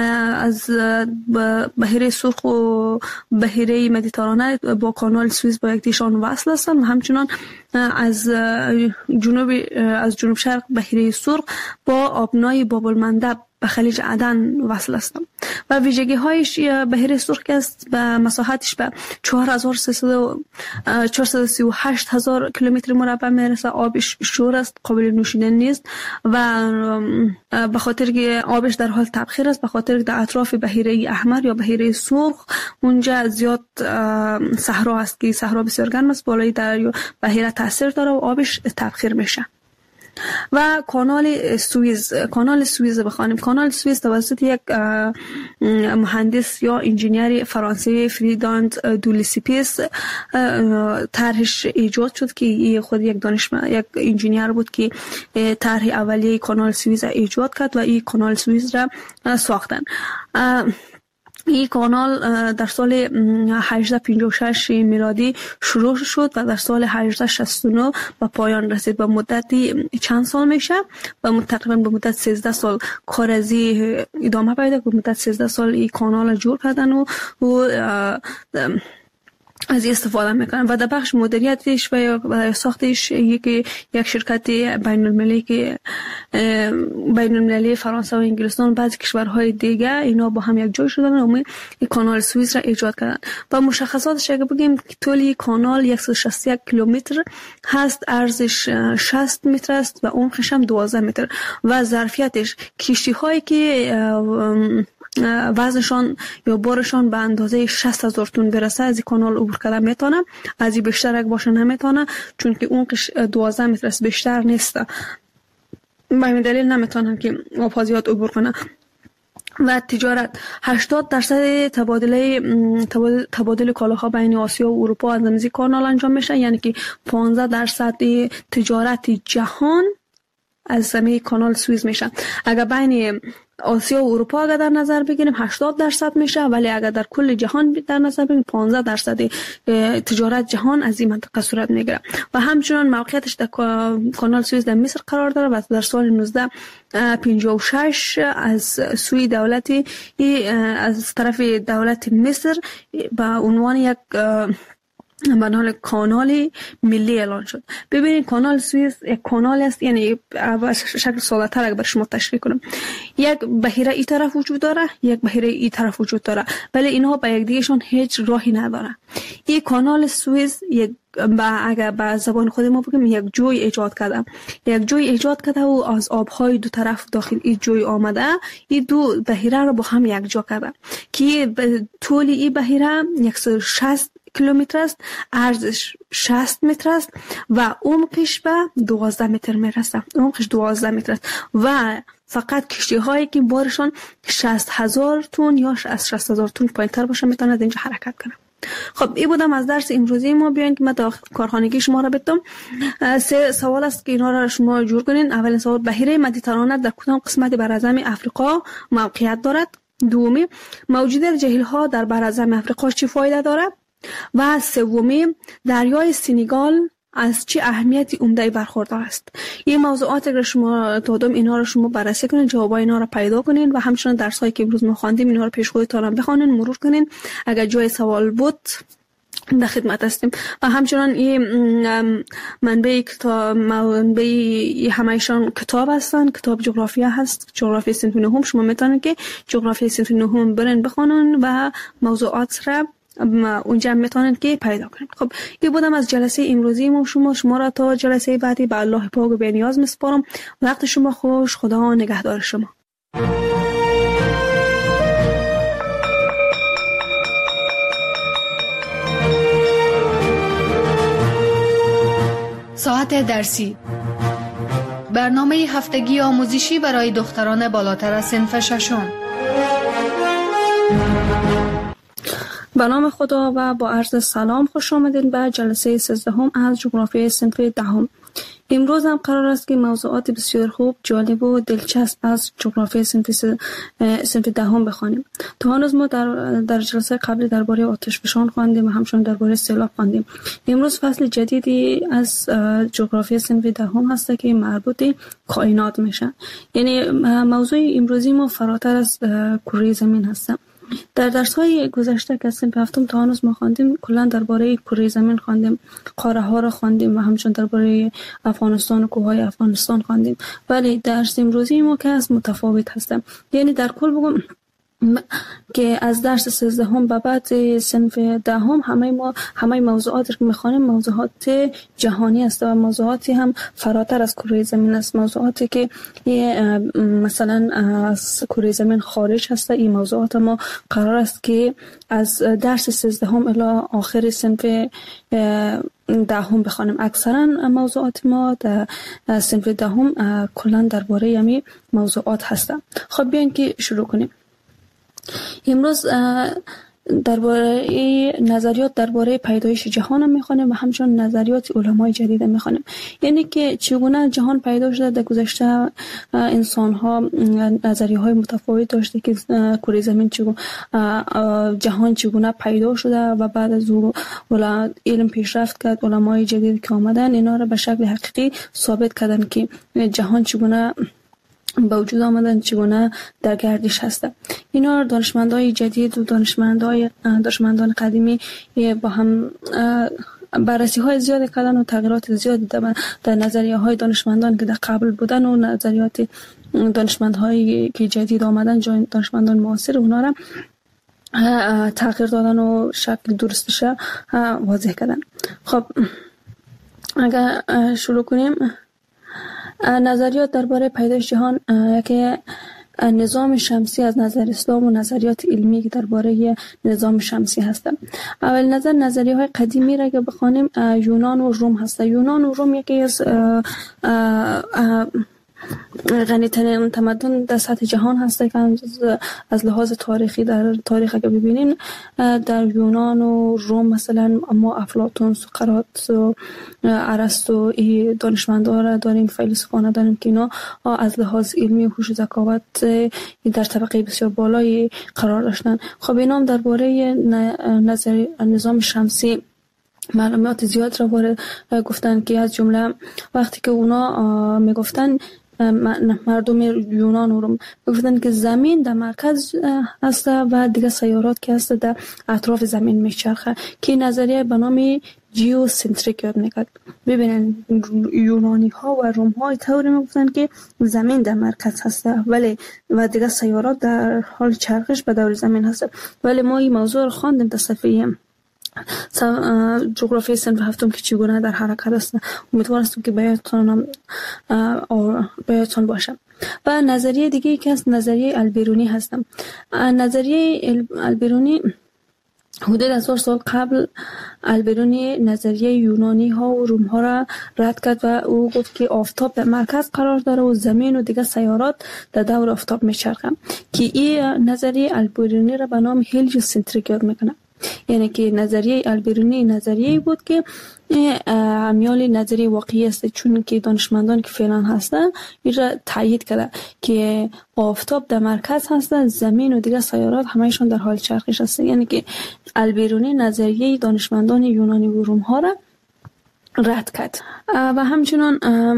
B: از بحیره سرخ و بحیره مدیترانه با کانال سوئیس با یکدیشان وصل هستند. و همچنان از جنوب از جنوب شرق بحیره سرخ با آبنای باب المندب به خلیج عدن وصل است و ویژگی هایش بحیره سرخ است به مساحتش به چهار هزار و سیصد و سی و هشت هزار کیلومتر مربع میرسه. آبش شور است، قابل نوشیدن نیست و به خاطر که آبش در حال تبخیر است، به خاطر که در اطراف بحیره احمر یا بحیره سرخ اونجا زیاد صحرا است که صحرا بسیار گرم است، بالای دریا بحیره تاثیر داره و آبش تبخیر میشه. و کانال سوئیس کانال سوئیس بخوانیم. کانال سوئیس توسط یک مهندس یا انجینیر فرانسوی فریداند دولیسیپیس طرحش ایجاد شد که خود یک دانشمند یک انجینیر بود که طرح اولیه کانال سوئیس ایجاد کرد و این کانال سوئیس را ساختن. این کانال در سال هجده پنجاه و شش میلادی شروع شد و در سال هجده شصت و نه به پایان رسید. به مدتی چند سال میشه؟ به تقریبا به مدت سیزده سال کار از ادامه پیدا کرد. به مدت سیزده سال این کانال جور کردن و, و از استفاده میکنن و در بخش مدیریتش و یا ساختش یک یک شرکت بین المللی که بین المللی فرانسه و انگلستان و بعضی کشورهای دیگه اینا با هم یک جای شدن و این کانال سوئیس را ایجاد کردن و مشخصاتش اگه بگیم طول کانال صد و شصت و یک کیلومتر هست، عرضش شصت متر است و عمقش هم دوازده متر و ظرفیتش کشتی هایی که وزنشان یا بارشان به اندازه شصت هزار تن برسه از این کانال عبور کردن میتونه، از این بیشتر اگه باشه نمیتونه چون که عمقش دوازده متر است، بیشتر نیست. به این دلیل نمیتونن که آب‌ها عبور کنه. و تجارت هشتاد درصد تبادله تبادل, تبادل کالاها بین آسیا و اروپا از این کانال انجام میشه، یعنی که پانزده درصد تجارت جهان از زمین کانال سوئیس میشه. اگر بین آسیا و اروپا اگر در نظر بگیریم هشتاد درصد میشه، ولی اگر در کل جهان در نظر بگیریم پانزده درصد تجارت جهان از این منطقه صورت میگیره. و همچنان موقعیتش در کانال سوئیس در مصر قرار داره و در سال نوزده پنجاه و شش از سوی دولتی از طرف دولت مصر به عنوان یک بنال کانال ملی اعلان شد. ببینید کانال سوئیس یک کانال است، یعنی شکل ساده تر اگر بر شما تشریح کنم، یک بحیره ای طرف وجود داره، یک بحیره ای طرف وجود داره، ولی اینها به یک دیگهشون هیچ راهی نداره. این کانال سوئیس یک با اگر به زبان خود ما بگیم یک جوی ایجاد کرده، یک جوی ایجاد کرده و از آبهای دو طرف داخل این جوی آمده این دو بحیره رو با هم یک جا کرده که طول این بحیره صد و شصت کیلومتر است، عرضش شصت متر است و عمقش به دوازده متر میرسه. عمقش دوازده متر است و فقط کشتی هایی که بارشان شصت هزار تن یا از شصت هزار تن پایینتر باشه میتونه اینجا حرکت کنه. خب این بودم از درس امروزی ما. بیاین که من تا کارخانگی شما را بدم. سه سوال است که اینا را شما جور کنین. اولین سوال، بحیره مدیترانه در کدام قسمت براعظم افریقا موقعیت دارد؟ دومی، موجودیت جهیل ها در براعظم افریقا چه فایده دارد؟ و سومی، دریای سنگال از چه اهمیتی عمده برخوردار است؟ این موضوعات را شما تا دم اینا را شما بررسی کنین، جوابای اینا را پیدا کنین و همچنین درسایی که امروز ما خواندیم اینا را پیش خودتون بخونین، مرور کنین. اگر جای سوال بود در خدمت هستیم. و همچنان این منبع کتاب منبع همایشان کتاب هستن، کتاب جغرافیا هست، جغرافی صنف نهم. شما میتونید که جغرافی صنف نهم برین بخونن و موضوعات را اونجا میتونن که پیدا کنن. خب این بودم از جلسه امروزی ما. شما شما را تا جلسه بعدی به الله پاک و بی‌نیاز میسپارم. وقت شما خوش. خدا نگهدار شما.
A: ساعت درسی، برنامه هفتگی آموزشی برای دختران بالاتر از صنف ششم.
B: به نام خدا و با عرض سلام خوش آمدید به جلسه سیزدهم از جغرافی صنف دهم. امروز هم قرار است که موضوعات بسیار خوب، جالب و دلچسب از جغرافی صنف صنف دهم بخوانیم. تا هنوز ما در در جلسه قبلی درباره آتشفشان خواندیم و همچنین درباره سیلاب خواندیم. امروز فصل جدیدی از جغرافی صنف دهم هست که مربوط کائنات میشه. یعنی موضوع امروزی ما فراتر از کره زمین هست. در درس‌های گذشته که از صنف هفتم تا هنوز ما خواندیم کلا درباره کره زمین خواندیم، قاره ها را خواندیم و همچنین درباره افغانستان و کوههای افغانستان خواندیم. ولی درس امروزی ما که از متفاوت هستم. یعنی در کل بگم که از درس سیزدهم به بعد صنف دهم همه ما همه موضوعاتی که می‌خوانیم موضوعات جهانی است و موضوعاتی هم فراتر از کره زمین است. موضوعاتی که مثلا از کره زمین خارج هست. این موضوعات ما قرار است که از درس سیزدهم الی آخر صنف دهم بخوانیم. اکثرا موضوعات ما در صنف دهم کلا درباره همین موضوعات هستند. خب بیاین که شروع کنیم. امروز درباره نظریات درباره پیدایش جهان هم میخوانیم و همچنین نظریات علمای جدید هم میخوانیم. یعنی که چگونه جهان پیدا شده. در گذشته انسان ها نظریه های متفاوت داشته که کره زمین چگونه جهان چگونه پیدا شده و بعد از او علم پیشرفت کرد. علمای جدید که آمدن اینا را به شکل حقیقی ثابت کردن که جهان چگونه به وجود آمدن، چگونه در گردش هستند. اینا دانشمندای جدید و دانشمندای دانشمندان قدیمی با هم بررسی های زیادی کردن و تغییرات زیادی در نظریه های دانشمندان که در قبل بودن و نظریات دانشمندهایی که جدید آمدن، جای دانشمندان معاصر، اونا را تغییر دادن و شکل درستش واضح کردن. خب اگر شروع کنیم، نظریات درباره پیدایش جهان، یکی نظام شمسی از نظر اسلام و نظریات علمی که درباره نظام شمسی هستند. اول نظر نظریه های قدیمی را که بخوانیم، یونان و روم هست. یونان و روم یکی از غنی‌ترین تمدن در سطح جهان هست که از لحاظ تاریخی در تاریخ اگه ببینین، در یونان و روم مثلا ما افلاطون، سقراط و ارسطو دانشمندان را داریم، فیلسوفان داریم که اینا از لحاظ علمی و هوش و ذکاوت در طبقه بسیار بالایی قرار داشتن. خب اینا هم درباره نظر نظام شمسی معلومات زیاد را وارد گفتن که از جمله وقتی که اونا میگفتن، مردم یونان و روم گفتن که زمین در مرکز است و دیگه سیارات که هست در اطراف زمین میچرخه، که نظریه به نام جیوسنتریک یاد میکرد. ببینن یونانی ها و روم ها طوری میگفتن که زمین در مرکز هست ولی و دیگه سیارات در حال چرخش به دور زمین هست. ولی ما این موضوع رو خواندیم در صفحه جغرافی صنف هفتم که چگونه در حرکت است. امیدوار هستم که بیاتون بیاتون باشه. و نظریه دیگه که از نظریه البرونی هستم. نظریه البرونی حدود هزار سال قبل البرونی نظریه یونانی ها و روم ها را رد کرد و او گفت که آفتاب در مرکز قرار داره و زمین و دیگه سیارات در دور آفتاب میچرخن، که این نظریه البرونی را به نام هلیوسنتریک یاد میکنه. یعنی که نظریه البرونی نظریه بود که امیال نظریه واقعی است، چون که دانشمندان که فعلا هستن این را تایید کرده که آفتاب در مرکز هست، زمین و دیگر سیارات همهشون در حال چرخش هست. یعنی که البرونی نظریه دانشمندان یونانی و روم ها را رد کرد. و همچنان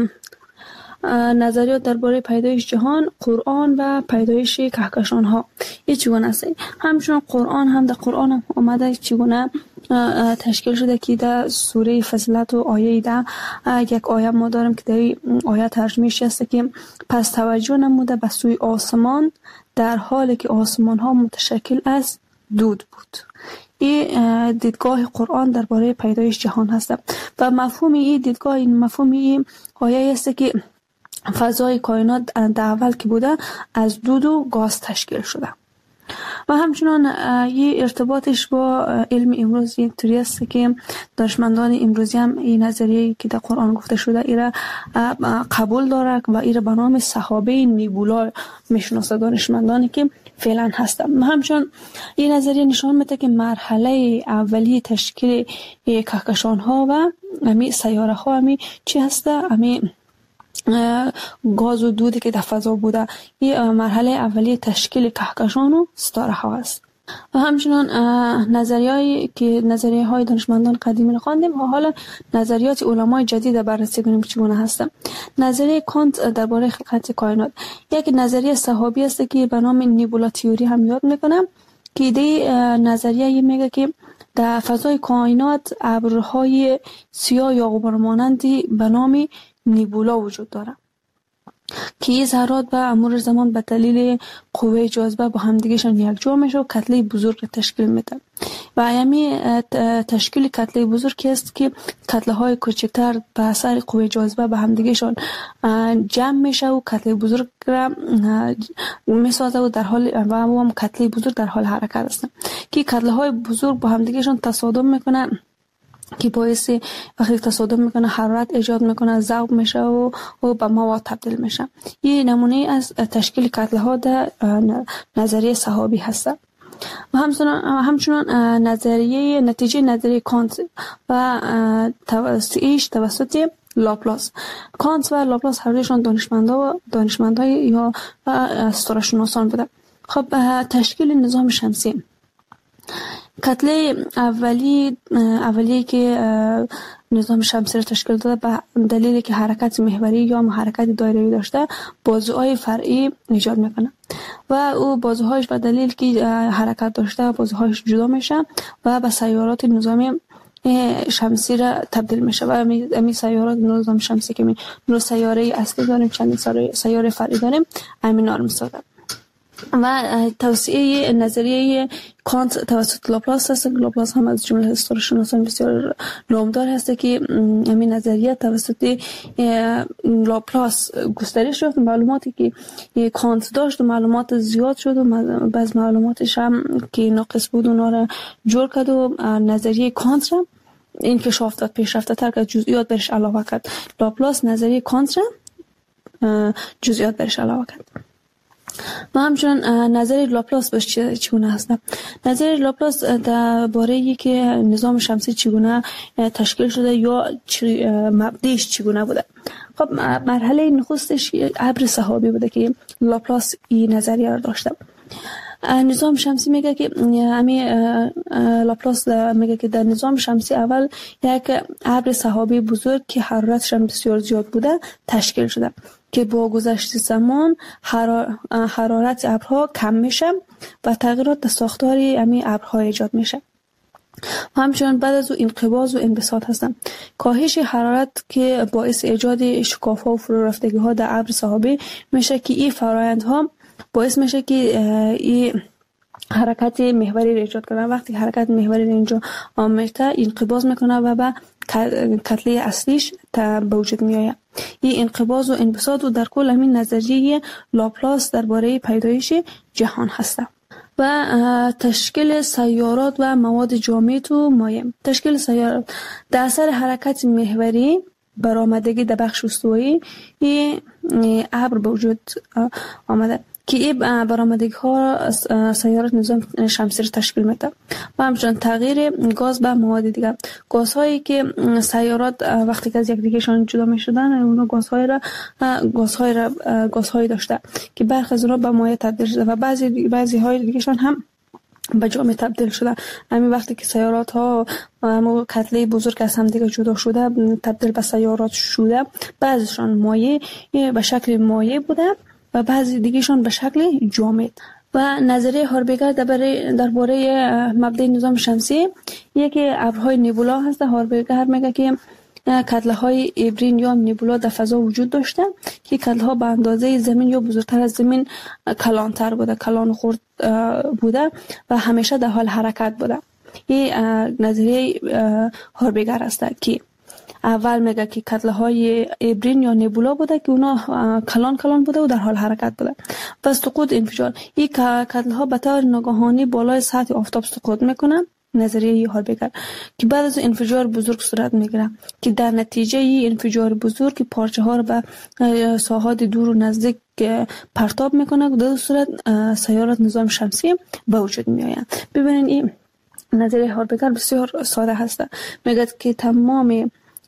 B: نظریات درباره پیدایش جهان، قرآن و پیدایش کهکشان ها این چگونه است. همچنان قرآن هم در قرآن هم آمده چگونه تشکیل شده که در سوره فضلت و آیه ده یک آیه ما داریم که در آیه ترجمه‌اش است که پس توجه نموده به سوی آسمان در حالی که آسمان ها متشکل از دود بود. این دیدگاه قرآن درباره پیدایش جهان هست و مفهوم این دیدگاه، این مفهوم این آیه است که فضای کائنات در اول که بوده از دود و گاز تشکیل شده. و همچنان یه ارتباطش با علم امروز اینطوری است که دانشمندان امروزی هم این نظریه که در قرآن گفته شده ایره قبول داره و ایره به نام صحابه نیبولا میشناسه دانشمندانی که فعلا هستن. و همچنان این نظریه نشان میده که مرحله اولیه تشکیل کهکشان ها و امی سیاره ها امی چی هسته؟ امی گاز و دودی که در فضا بوده. این مرحله اولیه تشکیل کهکشان و ستاره ها است. و همچنان نظریه‌ای که نظریه های دانشمندان قدیمی رو خواندیم و حالا نظریات علمای جدید بررسی کنیم چگونه هستند. نظریه کانت درباره خلقت کائنات یک نظریه صحابی است که به نام نیبولا تئوری هم یاد میکنم، که ایده نظریه میگه که در فضای کائنات ابرهای سیاه یا غبار مانندی به نام نیبولا وجود داره که این ذرات به مرور زمان به دلیل قوه جاذبه با همدیگهشان یکجا میشه و کتله بزرگ تشکیل میده. و همین تشکیل کتله بزرگ است که کتله های کوچکتر به اثر قوه جاذبه به همدیگهشان جمع میشه و کتله بزرگ را میسازه و در حال و هم کتله بزرگ در حال حرکت است که کتله های بزرگ با همدیگهشان تصادم میکنن که باعث وقتی تصادم میکنه حرارت ایجاد میکنه، ذوب میشه و, و به مواد تبدیل میشه. یه نمونه از تشکیل کتله ها در نظریه صحابی هست. و همچنان همچنان نظریه نتیجه نظریه کانت و توسعه‌اش توسط لاپلاس. کانت و لاپلاس هر دوشان دانشمندا و دانشمندای یا ستاره‌شناسان بودند. خب تشکیل نظام شمسی کتله اولی اولیه که نظام شمسی را تشکیل داده به دلیلی که حرکت محوری یا حرکت دایره‌ای داشته بازوهای فرعی ایجاد میکنه و او بازوهایش به دلیل که حرکت داشته بازوهایش جدا میشه و به سیارات نظام شمسی را تبدیل میشه و امی سیارات نظام شمسی که می نو سیاره اصلی داریم چند سیاره فرعی داریم همین نارم ساده و توسعه نظریه کانت توسط لاپلاس هست. لاپلاس هم از جمله هستورشناسان بسیار نامدار هست که همین نظریه توسط لاپلاس گسترش شد. معلوماتی که کانت داشت و معلومات زیاد شد و بعض معلوماتش هم که ناقص بود اونا را جور کرد و نظریه کانت را انکشاف داد، پیشرفته تر کرد، جزئیات برش علاوه کرد. لاپلاس نظریه کانت را جزئیات برش علاوه کرد. و همچنان نظریه لاپلاس بهش چگونه هست؟ نظریه لاپلاس درباره ای که نظام شمسی چگونه تشکیل شده یا مبدأش چگونه بوده. خب مرحله نخستش ابر سحابی بوده که لاپلاس این نظریه را داشته. نظام شمسی میگه که همین لاپلاس میگه که در نظام شمسی اول یک ابر سحابی بزرگ که حرارتش بسیار زیاد بوده تشکیل شده که با گذشت زمان حرارت ابرها کم میشه و تغییرات در ساختار همین ابرها ایجاد میشه. و همچنان بعد از او انقباض و انبساط هستن. کاهش حرارت که باعث ایجاد شکاف‌ها و فرو رفتگی‌ها در ابر سحابی میشه که این فرآیندها باعث میشه که این حرکت محوری را ایجاد کنه. وقتی حرکت محوری را اینجا آمده انقباض میکنه و به کتله اصلیش به وجود میآید. این انقباض و انبساط و در کل همین نظریه لاپلاس درباره پیدایش جهان هسته. و تشکیل سیارات و مواد جامد و مایع. تشکیل سیارات در اثر حرکت محوری برآمدگی در بخش استوایی این ابر به وجود آمده که این برآمدگی ها سیارات نظام شمسی را تشکیل میده و همچنین تغییر گاز به مواد دیگر. گازهایی که سیارات وقتی که از یکدیگرشان جدا میشدن اون گازهای را گازهای را گازهایی داشته که برخی از اونها به مایع تبدیل شده و بعضی بعضی های دیگهشان هم به جامد تبدیل شده. همین وقتی که سیارات ها و کتله بزرگ از هم دیگه جدا شده تبدیل به سیارات شده، بعضیشان مایع به شکل مایع بوده و بعضی دیگهشان به شکل جامد. و نظریه هاربیگر درباره درباره مبدأ نظام شمسی یکی ابرهای نبولا هست. هاربیگر میگه که کتله های ابرین یا نبولا در فضا وجود داشته که کتله ها به اندازه زمین یا بزرگتر از زمین کلانتر بوده، کلان خورد بوده و همیشه در حال حرکت بوده. این نظریه هاربیگر است که اول میگه که کتله های ابرین یا نبولا بوده که اونا کلان کلان بوده و در حال حرکت بوده. و سقوط انفجار، این کتله ها به طور ناگهانی بالای سطح آفتاب سقوط میکنن. نظریه هاربیگر که بعد از انفجار بزرگ صورت میگیره که در نتیجه این انفجار بزرگ پارچه ها رو به ساحات دور و نزدیک پرتاب میکنه و در صورت سیارات نظام شمسی به وجود میآیند. ببینید این نظریه هاربیگر بسیار ساده هست. میگه که تمام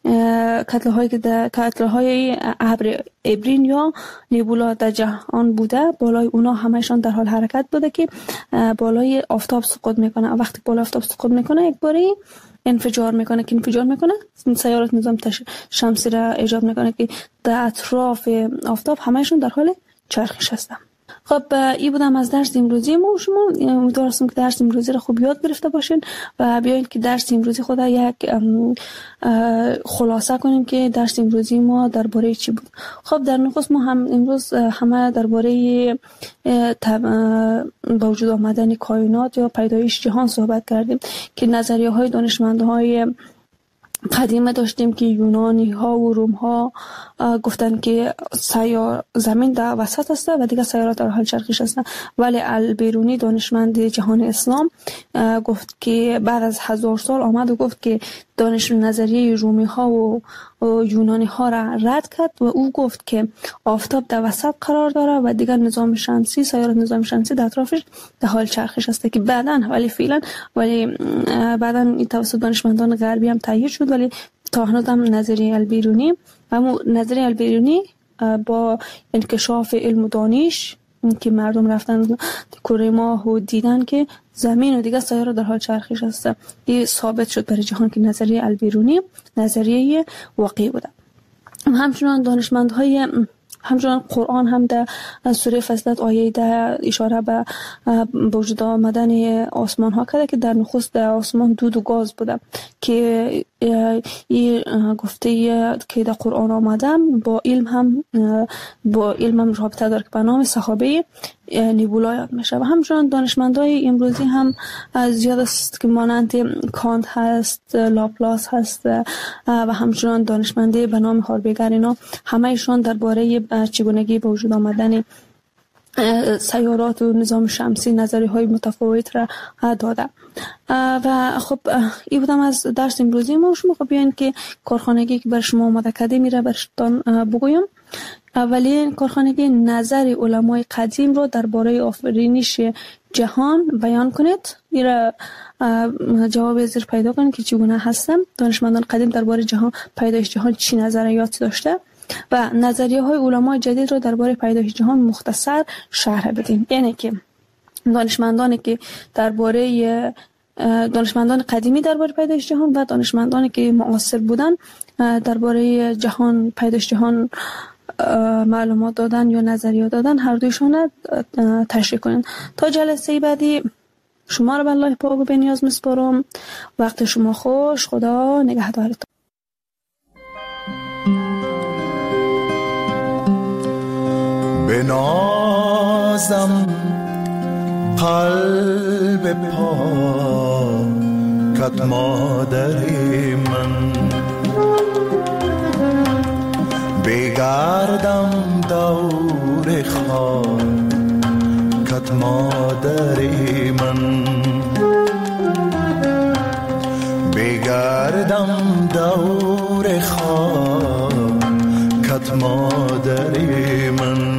B: کتله هایی که در کتله های ابر ابرین یا نبولا در جهان بوده بالای اونا همشان در حال حرکت بوده که بالای آفتاب سقوط میکنه. وقتی بالای آفتاب سقوط میکنه یک باری انفجار میکنه که انفجار میکنه سیارات نظام شمسی را ایجاد میکنه که در اطراف آفتاب همشون در حال چرخش هستن. خب این بودم از درس امروزی ما. شما امیدوارم که درس امروزی رو خوب یاد گرفته باشین و بیاین که درس امروزی خود یک خلاصه کنیم که درس امروزی ما درباره چی بود. خب در نخست ما هم امروز همه درباره با وجود آمدن کائنات یا پیدایش جهان صحبت کردیم که نظریه های دانشمندهای قدیمه داشتیم که یونانی ها و روم ها گفتن که سیار زمین در وسط است و دیگه سیارات در حال چرخش هستن، ولی البیرونی دانشمند جهان اسلام گفت که بعد از هزار سال آمد و گفت که دانش نظریه رومی ها و یونانی ها را رد کرد و او گفت که آفتاب در وسط قرار داره و دیگر نظام شمسی سیارات نظام شمسی در اطرافش در حال چرخش است که بعداً ولی فعلا ولی بعداً توسط دانشمندان غربی هم تایید شد، ولی تا هنوز هم نظریه البیرونی و نظریه البیرونی با انکشاف علم و دانش که مردم رفتن کره ماه و دیدن که زمین و دیگه سیاره در حال چرخش است. این ثابت شد برای جهان که نظریه البیرونی نظریه واقعی بوده. همچنان دانشمندهای همچنان قرآن هم در سوره فصلت آیه ده اشاره به وجود آمدن آسمان ها کرده که در نخست در آسمان دود و گاز بوده که این گفته که در قرآن آمده با علم هم با علم هم رابطه داره که به نام صحابه نیبولا یاد میشه. و همچنان دانشمندای امروزی هم زیاد است که مانند کانت هست، لاپلاس هست و همچنان دانشمنده به نام هاربیگر، اینا همه ایشون درباره چگونگی به وجود آمدن سیارات و نظام شمسی نظریه های متفاوت را داده. و خب این بودم از درس امروزی ما. شما خب بیاین که کارخانگی که بر شما آماده کرده میره برشتان بگویم. اولین کارخانگی نظر علمای قدیم رو درباره آفرینش جهان بیان کنید. این را جواب زیر پیدا کنید که چگونه هستم. دانشمندان قدیم درباره جهان پیدایش جهان چی نظریاتی داشته و نظریه های علمای جدید رو درباره پیدایش جهان مختصر شرح بدیم. یعنی که دانشمندانی که درباره دانشمندان قدیمی درباره پیدایش جهان و دانشمندانی که معاصر بودن درباره جهان پیدایش جهان معلومات دادن یا نظریات دادن، هر دویشون تشریح کنین. تا جلسه بعدی شما رو به الله پاک و بی‌نیاز میسپارم. وقت شما خوش. خدا نگهدارتون.
C: بنازم قلب پاکت مادری من، بگردم دور خاکت مادری من، بگردم دور خاکت مادری من.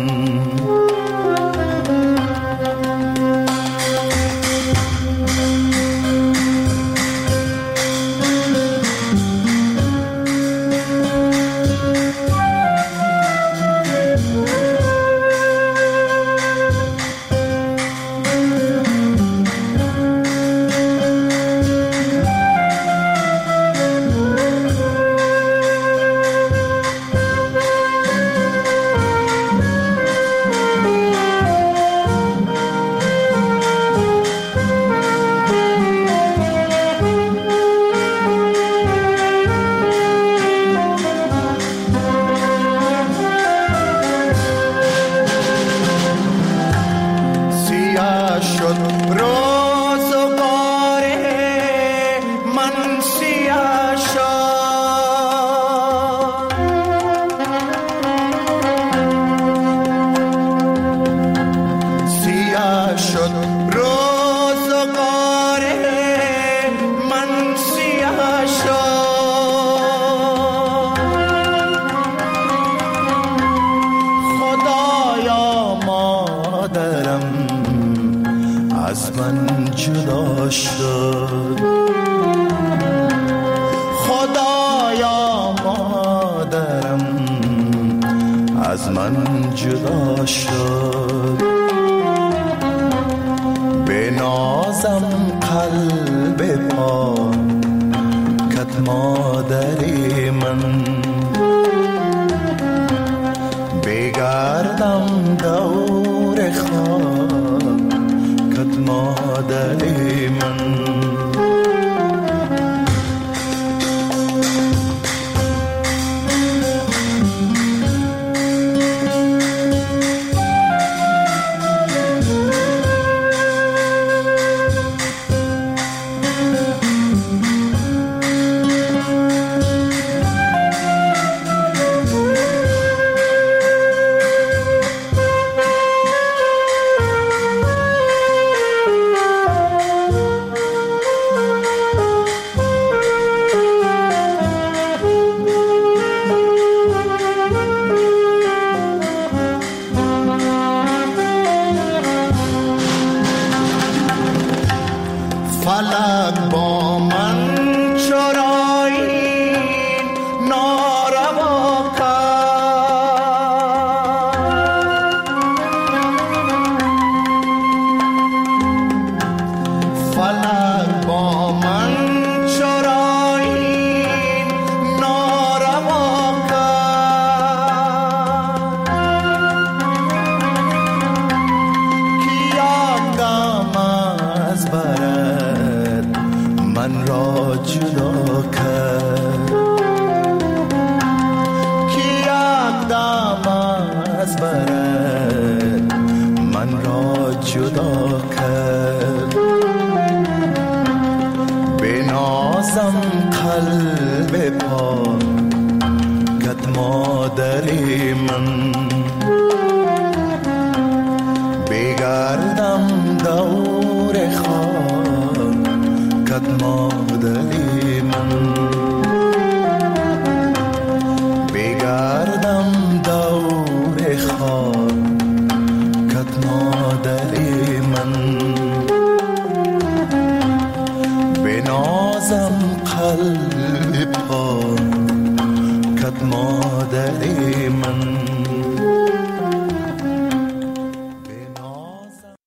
C: را جدا کرد. بنازم قلب پاکت مادری من، بگردم دور خاکت مادری